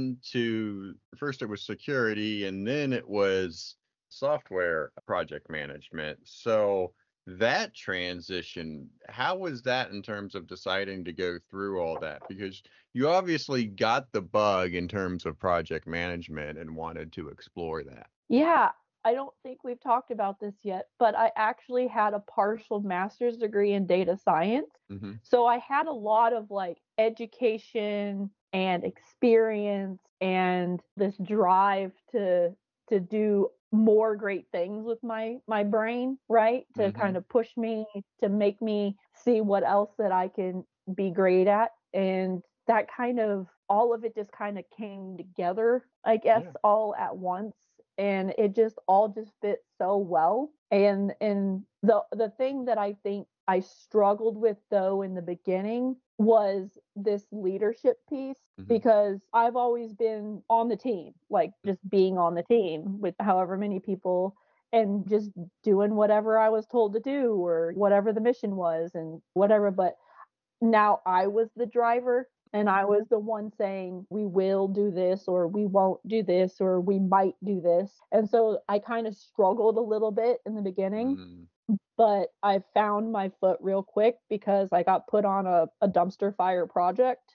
into, first it was security, and then it was software project management. So that transition, how was that in terms of deciding to go through all that? Because you obviously got the bug in terms of project management and wanted to explore that. Yeah, I don't think we've talked about this yet, but I actually had a partial master's degree in data science. Mm-hmm. So I had a lot of like education and experience and this drive to to do more great things with my my brain, right? To Mm-hmm. kind of push me, to make me see what else that I can be great at. And that kind of all of it just kind of came together, I guess, Yeah. all at once. And it just all just fit so well. And and the the thing that I think I struggled with though in the beginning was this leadership piece, Mhm. because I've always been on the team, like just being on the team with however many people and just doing whatever I was told to do or whatever the mission was and whatever. But now I was the driver and I was the one saying, we will do this or we won't do this or we might do this. And so I kind of struggled a little bit in the beginning, Mm. but I found my foot real quick because I got put on a, a dumpster fire project.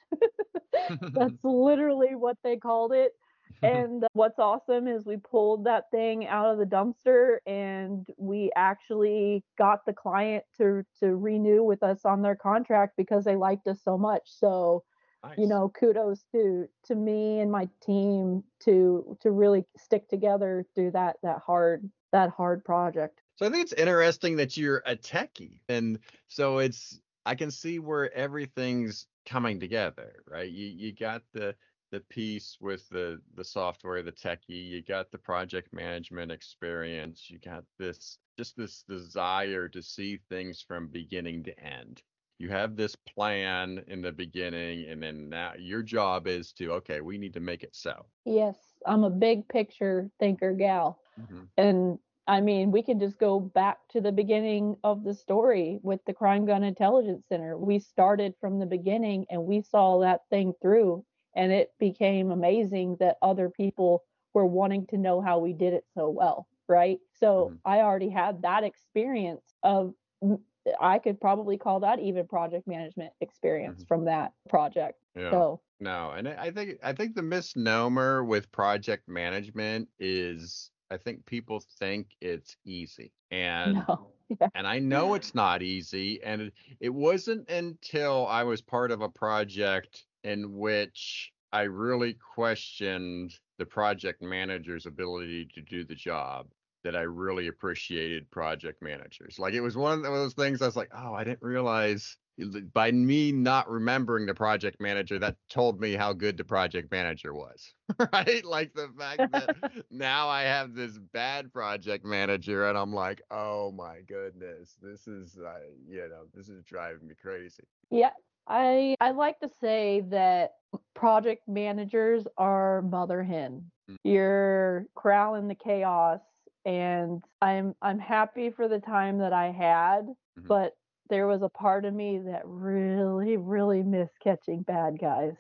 That's literally what they called it. And what's awesome is we pulled that thing out of the dumpster and we actually got the client to to renew with us on their contract because they liked us so much. So, you Nice. know, kudos to to me and my team to to really stick together through that that hard that hard project. So I think it's interesting that you're a techie, and so it's I can see where everything's coming together, right? You you got the the piece with the the software, the techie, you got the project management experience, you got this just this desire to see things from beginning to end. You have this plan in the beginning, and then now your job is to, okay, we need to make it so. Yes, I'm a big picture thinker gal. Mm-hmm. And I mean, we can just go back to the beginning of the story with the Crime Gun Intelligence Center. We started from the beginning and we saw that thing through, and it became amazing that other people were wanting to know how we did it so well, right? So Mm-hmm. I already had that experience of, I could probably call that even project management experience Mm-hmm. from that project. Yeah. So No, and I I think I think the misnomer with project management is I think people think it's easy. And no, yeah. and I know it's not easy. And it, it wasn't until I was part of a project in which I really questioned the project manager's ability to do the job that I really appreciated project managers. Like it was one of those things I was like, oh, I didn't realize by me not remembering the project manager, that told me how good the project manager was, right? Like the fact that now I have this bad project manager and I'm like, oh my goodness, this is, uh, you know, this is driving me crazy. Yeah, I I like to say that project managers are mother hen. Mm. You're corralling the chaos, and I'm I'm happy for the time that I had, Mhm. but there was a part of me that really, really missed catching bad guys.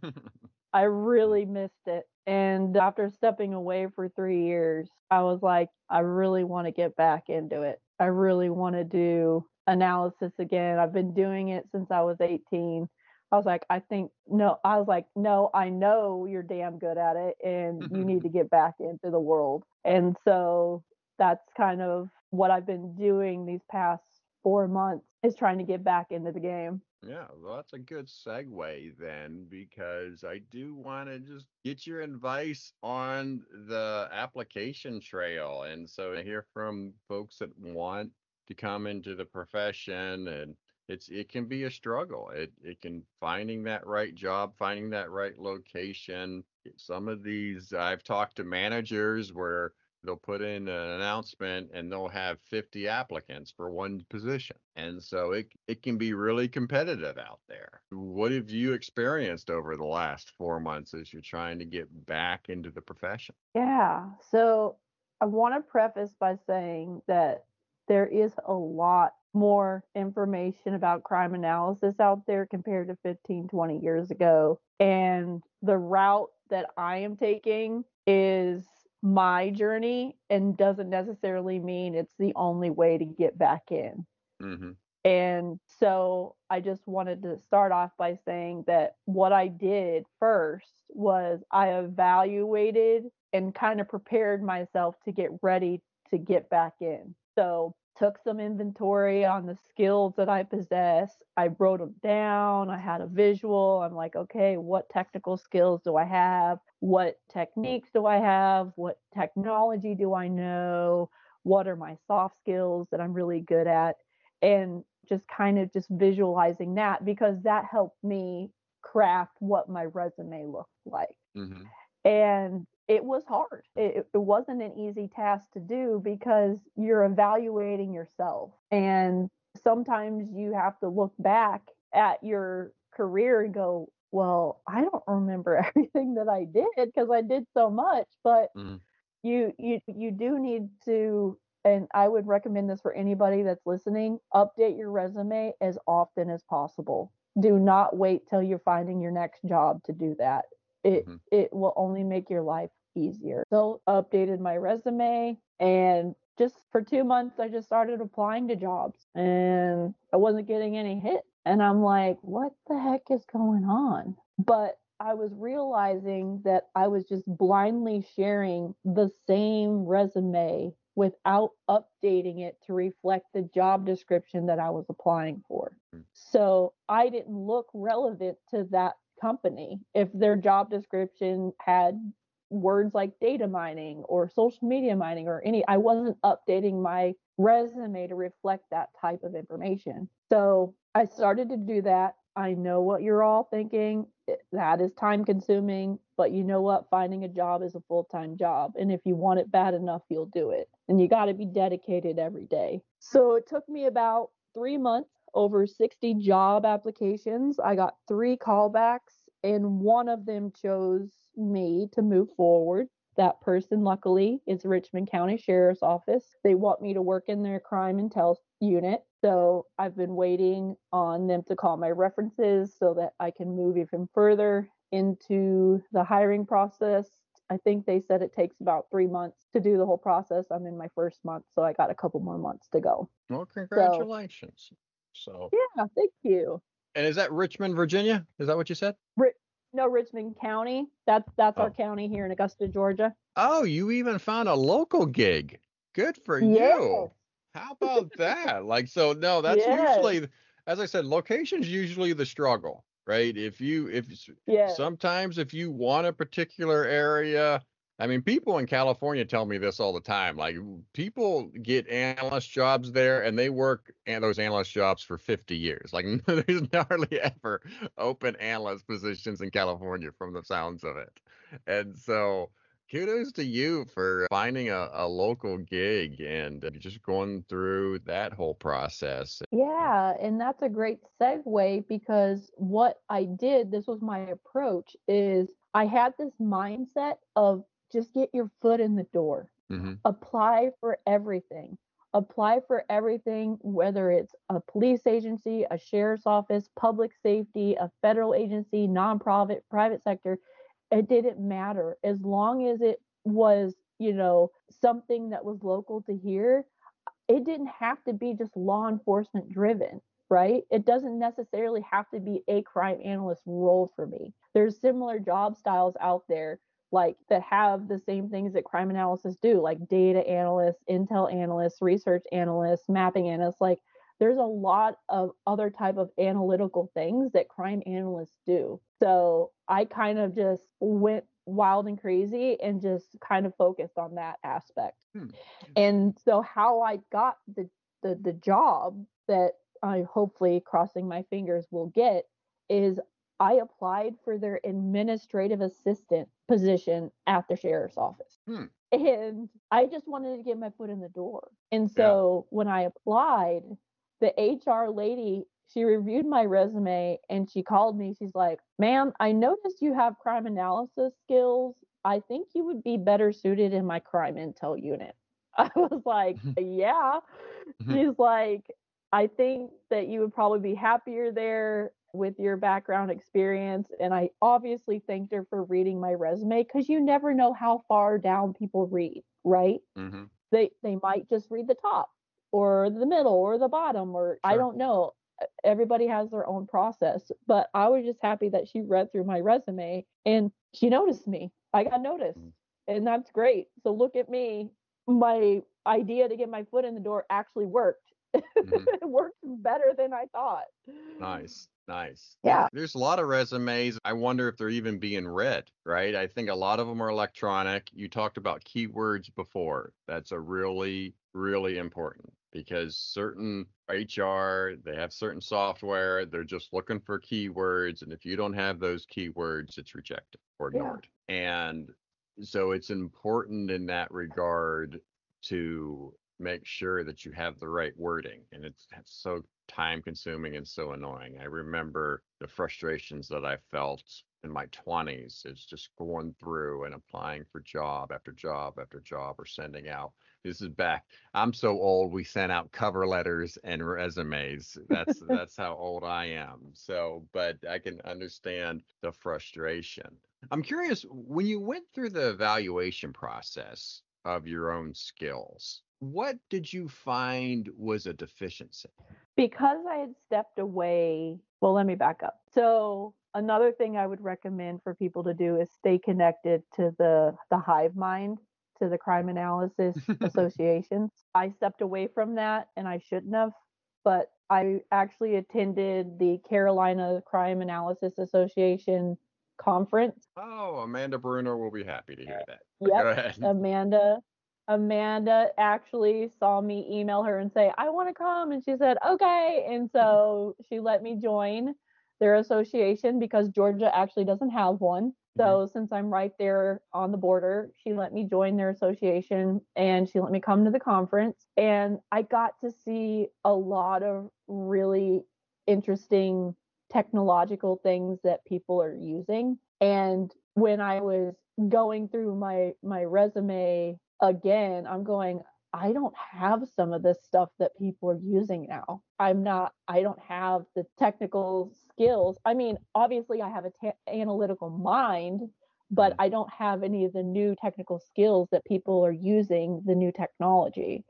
I really missed it. And after stepping away for three years, I was like, I really want to get back into it. I really want to do analysis again. I've been doing it since I was eighteen. I was like, I think, no, I was like, no, I know you're damn good at it and you need to get back into the world. And so that's kind of what I've been doing these past four months is trying to get back into the game. Yeah, well, that's a good segue then, because I do want to just get your advice on the application trail. And so I hear from folks that want to come into the profession, and it's it can be a struggle. It it can finding that right job, finding that right location. Some of these I've talked to managers where they'll put in an announcement and they'll have fifty applicants for one position. And so it it can be really competitive out there. What have you experienced over the last four months as you're trying to get back into the profession? Yeah. So I want to preface by saying that there is a lot more information about crime analysis out there compared to fifteen, twenty years ago. And the route that I am taking is my journey and doesn't necessarily mean it's the only way to get back in. Mm-hmm. And so I just wanted to start off by saying that what I did first was I evaluated and kind of prepared myself to get ready to get back in. So took some inventory on the skills that I possess. I wrote them down. I had a visual. I'm like, okay, what technical skills do I have? What techniques do I have? What technology do I know? What are my soft skills that I'm really good at? And just kind of just visualizing that, because that helped me craft what my resume looked like. Mm-hmm. And it was hard. It, it wasn't an easy task to do because you're evaluating yourself. And sometimes you have to look back at your career and go, well, I don't remember everything that I did because I did so much. But Mm-hmm. you you you do need to, and I would recommend this for anybody that's listening, update your resume as often as possible. Do not wait till you're finding your next job to do that. It Mm-hmm. it will only make your life easier. So updated my resume, and just for two months I just started applying to jobs and I wasn't getting any hits. And I'm like, what the heck is going on? But I was realizing that I was just blindly sharing the same resume without updating it to reflect the job description that I was applying for. Mm. So I didn't look relevant to that company. If their job description had words like data mining or social media mining or any, I wasn't updating my resume to reflect that type of information. So I started to do that. I know what you're all thinking. That is time consuming, but you know what? Finding a job is a full-time job. And if you want it bad enough, you'll do it. And you got to be dedicated every day. So it took me about three months, over sixty job applications. I got three callbacks, and one of them chose me to move forward. That person, luckily, is Richmond County Sheriff's Office. They want me to work in their crime intel unit. So I've been waiting on them to call my references so that I can move even further into the hiring process. I think they said it takes about three months to do the whole process. I'm in my first month, so I got a couple more months to go. Well, congratulations. So, so yeah, thank you. And is that Richmond, Virginia? Is that what you said? Ri- no, Richmond County. That's that's oh. our county here in Augusta, Georgia. Oh, you even found a local gig. Good for yes. you. How about that? Like, so no, that's yes. usually, as I said, location's usually the struggle, right? If you, if yes. sometimes if you want a particular area, I mean, people in California tell me this all the time. Like, people get analyst jobs there and they work and those analyst jobs for fifty years. Like, there's hardly ever open analyst positions in California from the sounds of it. And so kudos to you for finding a, a local gig and just going through that whole process. Yeah, and that's a great segue because what I did, this was my approach, is I had this mindset of just get your foot in the door. Mm-hmm. Apply for everything. Apply for everything, whether it's a police agency, a sheriff's office, public safety, a federal agency, nonprofit, private sector. It didn't matter as long as it was, you know, something that was local to here. It didn't have to be just law enforcement driven, right? It doesn't necessarily have to be a crime analyst role for me. There's similar job styles out there like that have the same things that crime analysts do, like data analysts, intel analysts, research analysts, mapping analysts. Like there's a lot of other type of analytical things that crime analysts do. So I kind of just went wild and crazy and just kind of focused on that aspect. Hmm. And so how I got the, the the job that I hopefully, crossing my fingers, will get is I applied for their administrative assistant position at the sheriff's office. Hmm. And I just wanted to get my foot in the door. And so yeah. when I applied, the H R lady, she reviewed my resume and she called me. She's like, ma'am, I noticed you have crime analysis skills. I think you would be better suited in my crime intel unit. I was like, yeah. She's like, I think that you would probably be happier there with your background experience. And I obviously thanked her for reading my resume because you never know how far down people read, right? Mm-hmm. They they might just read the top or the middle or the bottom, or sure. I don't know. Everybody has their own process. But I was just happy that she read through my resume and she noticed me. I got noticed. Mm-hmm. And that's great. So look at me. My idea to get my foot in the door actually worked. Mm-hmm. It worked better than I thought. Nice. Nice. Yeah. There's a lot of resumes. I wonder if they're even being read, right? I think a lot of them are electronic. You talked about keywords before. That's a really, really important. because certain H R, they have certain software, they're just looking for keywords. And if you don't have those keywords, it's rejected or Yeah. ignored. And so it's important in that regard to make sure that you have the right wording. And it's, it's so time consuming and so annoying. I remember the frustrations that I felt in my twenties is just going through and applying for job after job after job or sending out. This is back. I'm so old. We sent out cover letters and resumes. That's that's how old I am. So, but I can understand the frustration. I'm curious, when you went through the evaluation process of your own skills, what did you find was a deficiency? Because I had stepped away, well, let me back up. So another thing I would recommend for people to do is stay connected to the the hive mind, to the crime analysis associations. I stepped away from that and I shouldn't have, but I actually attended the Carolina Crime Analysis Association conference. Oh, Amanda Bruner will be happy to hear that. Yep. Go ahead. Amanda Amanda actually saw me email her and say, I want to come. And she said, okay. And so she let me join their association because Georgia actually doesn't have one. So mm-hmm. since I'm right there on the border, she let me join their association and she let me come to the conference. And I got to see a lot of really interesting technological things that people are using. And when I was going through my my resume again, I'm going, I don't have some of this stuff that people are using now. I'm not, I don't have the technical skills. I mean, obviously I have an ta- analytical mind, but I don't have any of the new technical skills that people are using, the new technology.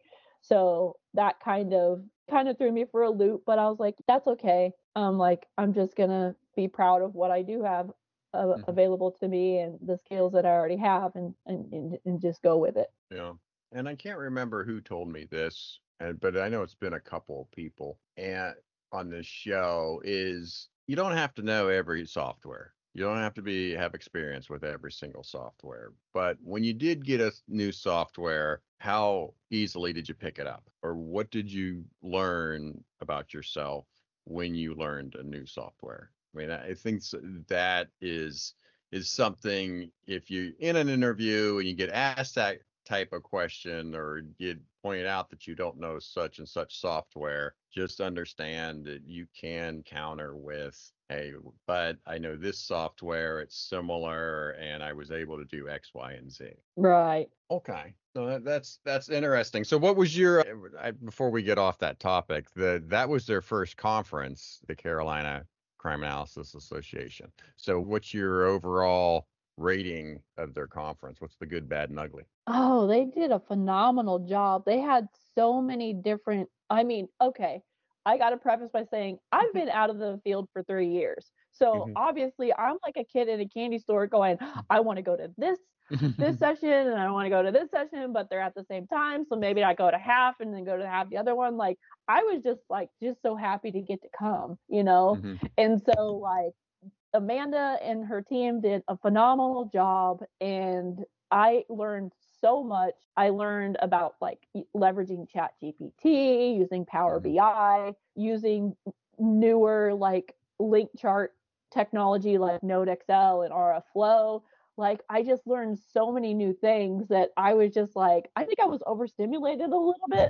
So that kind of kind of threw me for a loop, but I was like, that's okay. Um, like, I'm just going to be proud of what I do have uh, mm-hmm. available to me and the skills that I already have and, and, and just go with it. Yeah. And I can't remember who told me this, and but I know it's been a couple of people and on this show is you don't have to know every software. You don't have to be have experience with every single software. But when you did get a new software, how easily did you pick it up? Or what did you learn about yourself when you learned a new software? I mean, I think that is is something, if you in an interview and you get asked that type of question or get pointed out that you don't know such and such software, just understand that you can counter with, hey, but I know this software, it's similar, and I was able to do X, Y, and Z. Right. Okay. So that, that's that's interesting. So what was your, I, before we get off that topic, the that was their first conference, the Carolina Crime Analysis Association. So what's your overall rating of their conference? What's the good, bad, and ugly? Oh, they did a phenomenal job. They had so many different, I mean, okay, I got to preface by saying I've been out of the field for three years. So mm-hmm. obviously I'm like a kid in a candy store going, I want to go to this this session and I want to go to this session, but they're at the same time. So maybe I go to half and then go to half the other one. Like, I was just like, just so happy to get to come, you know? Mm-hmm. And so like Amanda and her team did a phenomenal job and I learned so much. I learned about like leveraging Chat G P T, using Power mm-hmm. B I, using newer like link chart technology like NodeXL and R F Flow. Like, I just learned so many new things that I was just like, I think I was overstimulated a little bit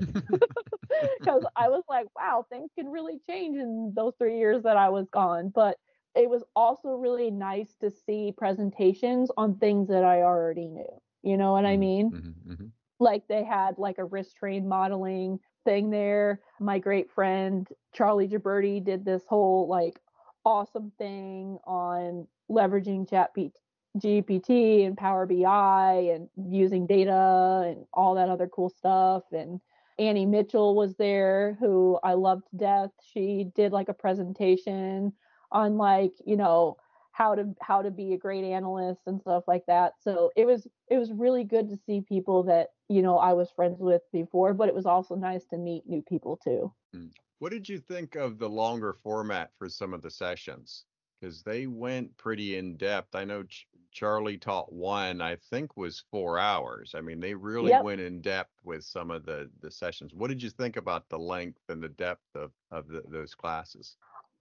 because I was like, wow, things can really change in those three years that I was gone. But it was also really nice to see presentations on things that I already knew. You know what mm-hmm, I mean? Mm-hmm, mm-hmm. Like they had like a wrist train modeling thing there. My great friend, Charlie Gibberti, did this whole like awesome thing on leveraging Chat G P T and Power B I and using data and all that other cool stuff. And Annie Mitchell was there, who I loved to death. She did like a presentation on like, you know, how to how to be a great analyst and stuff like that. So it was it was really good to see people that, you know, I was friends with before, but it was also nice to meet new people too. What did you think of the longer format for some of the sessions? Because they went pretty in depth. I know Ch- Charlie taught one, I think was four hours. I mean, they really Yep. went in depth with some of the the sessions. What did you think about the length and the depth of of the, those classes?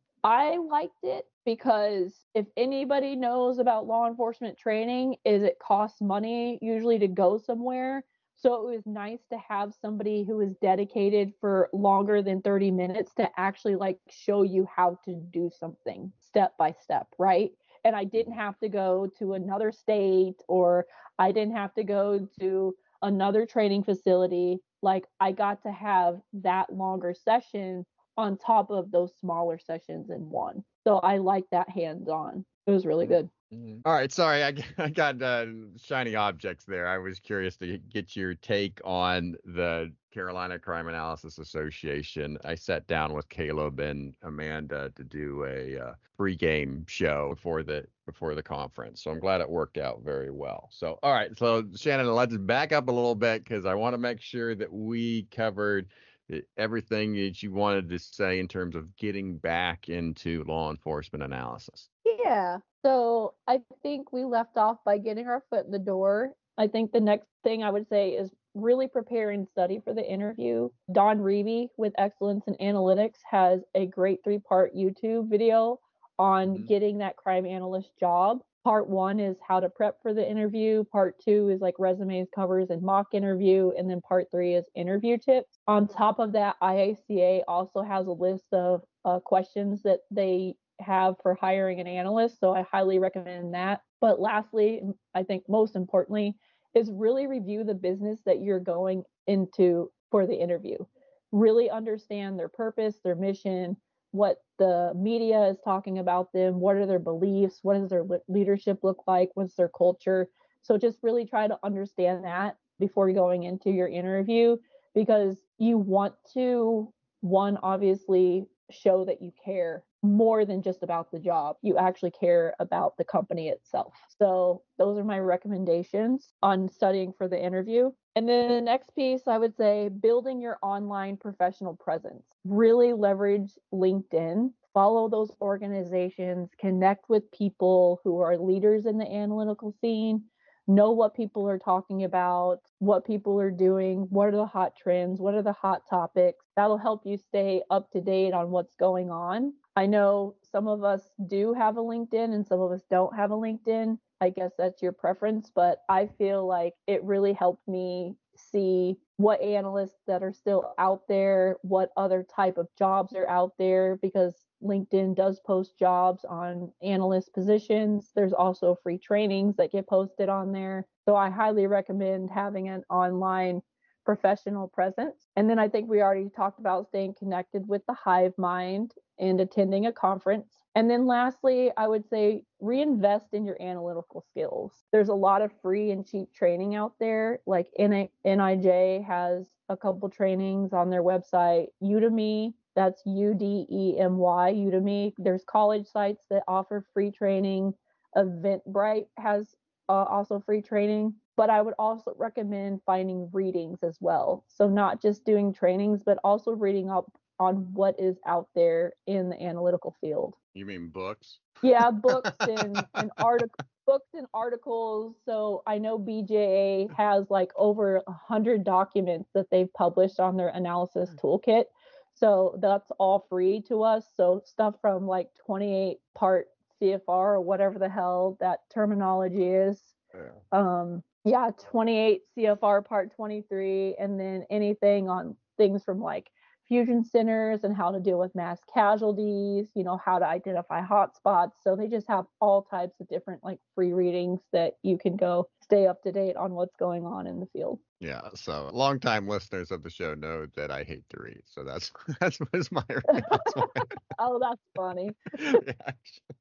I liked it because if anybody knows about law enforcement training, is it costs money usually to go somewhere. So it was nice to have somebody who was dedicated for longer than thirty minutes to actually like show you how to do something step by step, right? And I didn't have to go to another state, or I didn't have to go to another training facility. Like I got to have that longer session on top of those smaller sessions in one. So I like that hands-on. It was really good. Mm-hmm. All right, sorry, I, I got uh, shiny objects there. I was curious to get your take on the Carolina Crime Analysis Association. I sat down with Caleb and Amanda to do a uh, pre-game show before the before the conference. So I'm glad it worked out very well. So all right, so Shannon, let's back up a little bit because I want to make sure that we covered everything that you wanted to say in terms of getting back into law enforcement analysis. Yeah. So I think we left off by getting our foot in the door. I think the next thing I would say is really prepare and study for the interview. Don Reeby with Excellence in Analytics has a great three-part YouTube video on mm-hmm. getting that crime analyst job. Part one is how to prep for the interview. Part two is like resumes, covers, and mock interview. And then part three is interview tips. On top of that, I A C A also has a list of uh, questions that they have for hiring an analyst. So I highly recommend that. But lastly, I think most importantly, is really review the business that you're going into for the interview. Really understand their purpose, their mission, what the media is talking about them, what are their beliefs, what does their leadership look like, what's their culture. So just really try to understand that before going into your interview, because you want to, one, obviously show that you care more than just about the job. You actually care about the company itself. So those are my recommendations on studying for the interview. And then the next piece, I would say building your online professional presence. Really leverage LinkedIn, follow those organizations, connect with people who are leaders in the analytical scene, know what people are talking about, what people are doing, what are the hot trends, what are the hot topics. That'll help you stay up to date on what's going on. I know some of us do have a LinkedIn and some of us don't have a LinkedIn. I guess that's your preference, but I feel like it really helped me see what analysts that are still out there, what other type of jobs are out there, because LinkedIn does post jobs on analyst positions. There's also free trainings that get posted on there. So I highly recommend having an online professional presence. And then I think we already talked about staying connected with the hive mind and attending a conference. And then lastly, I would say reinvest in your analytical skills. There's a lot of free and cheap training out there. Like N I J has a couple trainings on their website. Udemy, that's U D E M Y, Udemy. There's college sites that offer free training. Eventbrite has uh, also free training. But I would also recommend finding readings as well. So not just doing trainings, but also reading up on what is out there in the analytical field. You mean books? Yeah, books and, and articles. Books and articles. So I know B J A has like over a hundred documents that they've published on their analysis toolkit. So that's all free to us. So stuff from like twenty-eight part C F R or whatever the hell that terminology is. Yeah. Um, yeah, twenty-eight C F R part twenty-three, and then anything on things from like fusion centers and how to deal with mass casualties, you know, how to identify hotspots. So they just have all types of different like free readings that you can go stay up to date on what's going on in the field. Yeah, so longtime listeners of the show know that I hate to read, so that's that's what's my. That's my... Oh, that's funny. Yeah.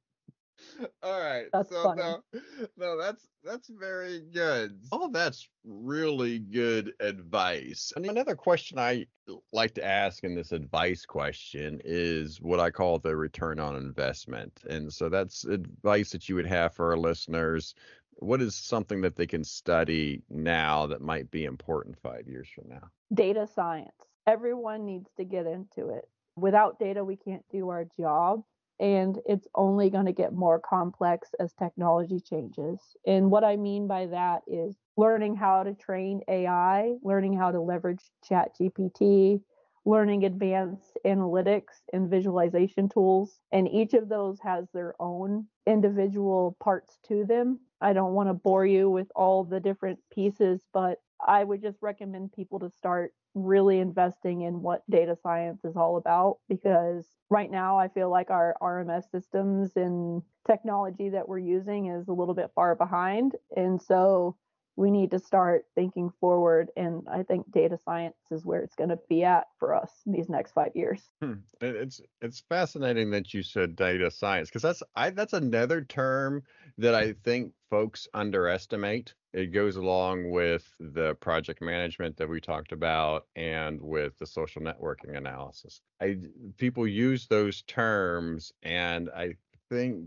All right. That's so funny. no, no, that's that's very good. Oh, that's really good advice. And another question I like to ask in this advice question is what I call the return on investment. And so that's advice that you would have for our listeners. What is something that they can study now that might be important five years from now? Data science. Everyone needs to get into it. Without data, we can't do our job. and it's only going to get more complex as technology changes. And what I mean by that is learning how to train A I, learning how to leverage ChatGPT, learning advanced analytics and visualization tools. And each of those has their own individual parts to them. I don't want to bore you with all the different pieces, but I would just recommend people to start really investing in what data science is all about, because right now I feel like our R M S systems and technology that we're using is a little bit far behind. And so we need to start thinking forward. And I think data science is where it's going to be at for us in these next five years. Hmm. It's it's fascinating that you said data science, because that's I that's another term that I think folks underestimate. It goes along with the project management that we talked about and with the social networking analysis. I people use those terms, and I think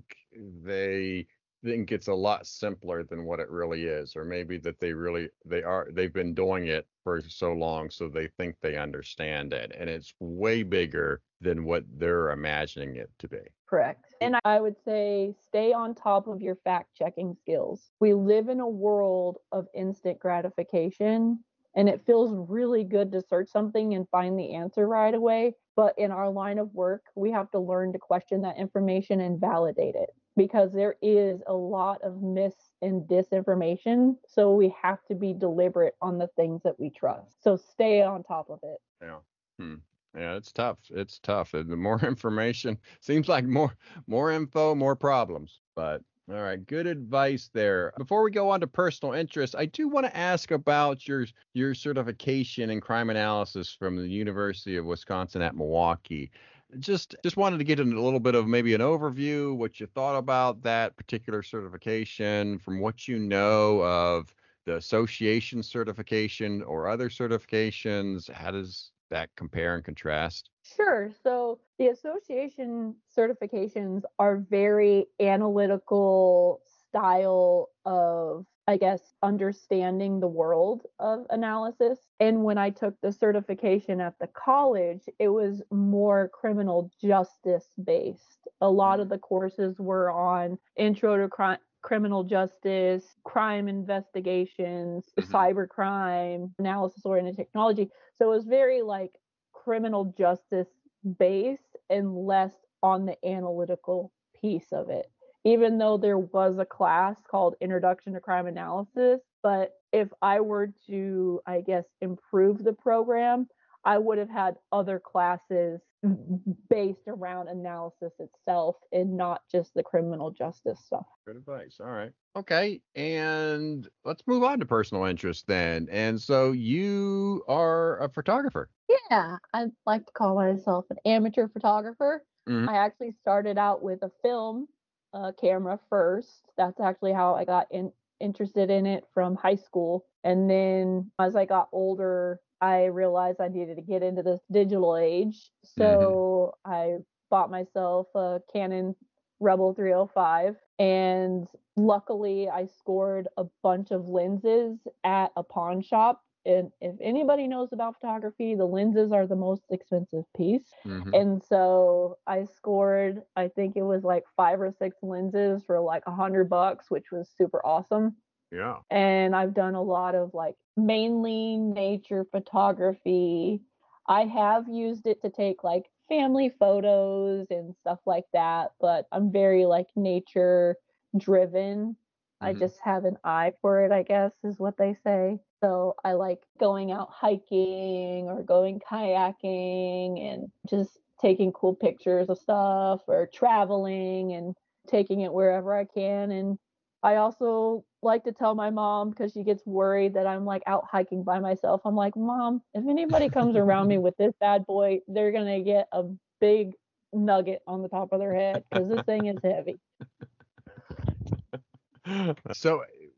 they think it's a lot simpler than what it really is, or maybe that they really they are they've been doing it for so long, so they think they understand it, and it's way bigger than what they're imagining it to be. Correct. And I would say stay on top of your fact checking skills. We live in a world of instant gratification, and it feels really good to search something and find the answer right away. But in our line of work, we have to learn to question that information and validate it, because there is a lot of mis and disinformation. So we have to be deliberate on the things that we trust. So stay on top of it. Yeah. Hmm. Yeah, it's tough. It's tough. And the more information seems like more more info, more problems. But all right, good advice there. Before we go on to personal interest, I do want to ask about your your certification in crime analysis from the University of Wisconsin at Milwaukee. Just just wanted to get in a little bit of maybe an overview, what you thought about that particular certification, from what you know of the association certification or other certifications. How does that compare and contrast? Sure. So the association certifications are very analytical style of, I guess, understanding the world of analysis. And when I took the certification at the college, it was more criminal justice based. A lot of the courses were on intro to crime, criminal justice, crime investigations, Mhm. cybercrime, analysis oriented technology. So it was very like criminal justice based and less on the analytical piece of it. Even though there was a class called Introduction to Crime Analysis, but if I were to, I guess, improve the program, I would have had other classes based around analysis itself and not just the criminal justice stuff. Good advice. All right. Okay. And let's move on to personal interest then. And so you are a photographer. Yeah, I like to call myself an amateur photographer. Mhm. I actually started out with a film uh, camera first. That's actually how I got in, interested in it from high school. And then as I got older, I realized I needed to get into this digital age. So I bought myself a Canon Rebel three oh five. And luckily, I scored a bunch of lenses at a pawn shop. And if anybody knows about photography, the lenses are the most expensive piece. Mhm. And so I scored, I think it was like five or six lenses for like a hundred bucks, which was super awesome. Yeah. And I've done a lot of like mainly nature photography. I have used it to take like family photos and stuff like that, but I'm very like nature driven. I Mhm. just have an eye for it, I guess, is what they say. So I like going out hiking or going kayaking and just taking cool pictures of stuff, or traveling and taking it wherever I can. And I also like to tell my mom, because she gets worried that I'm like out hiking by myself. I'm like, Mom, if anybody comes around me with this bad boy, they're going to get a big nugget on the top of their head, because this thing is heavy. So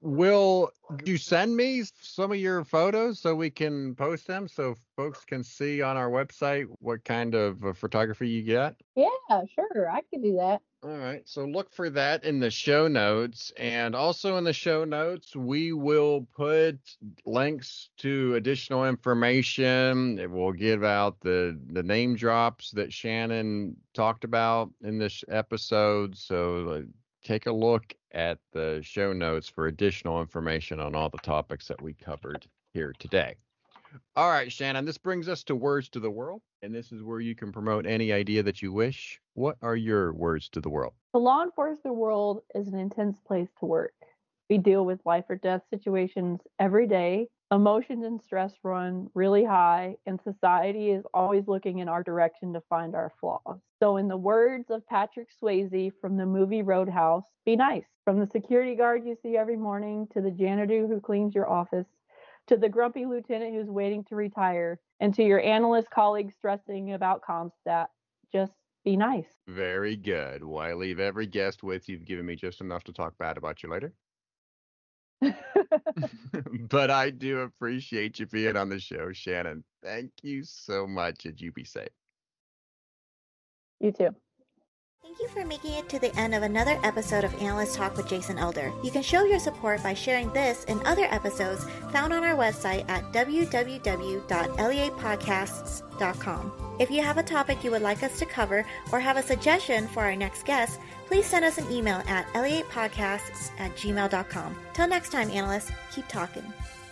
will you send me some of your photos so we can post them so folks can see on our website what kind of uh, photography you get? Yeah, sure. I could do that. All right. So look for that in the show notes. And also in the show notes, we will put links to additional information. It will give out the, the name drops that Shannon talked about in this episode. So uh, take a look at the show notes for additional information on all the topics that we covered here today. All right, Shannon, this brings us to Words to the World, and this is where you can promote any idea that you wish. What are your words to the world? The law enforcement world is an intense place to work. We deal with life or death situations every day. Emotions and stress run really high, and society is always looking in our direction to find our flaws. So in the words of Patrick Swayze from the movie Roadhouse, be nice. From the security guard you see every morning to the janitor who cleans your office, to the grumpy lieutenant who's waiting to retire, and to your analyst colleagues stressing about CompStat, just be nice. Very good. Well, I leave every guest with you've given me just enough to talk bad about you later. But I do appreciate you being on the show, Shannon. Thank you so much, and you be safe. You too. Thank you for making it to the end of another episode of Analyst Talk with Jason Elder. You can show your support by sharing this and other episodes found on our website at w w w dot l e a podcasts dot com. If you have a topic you would like us to cover or have a suggestion for our next guest, please send us an email at l e a podcasts at gmail dot com. Till next time, analysts, keep talking.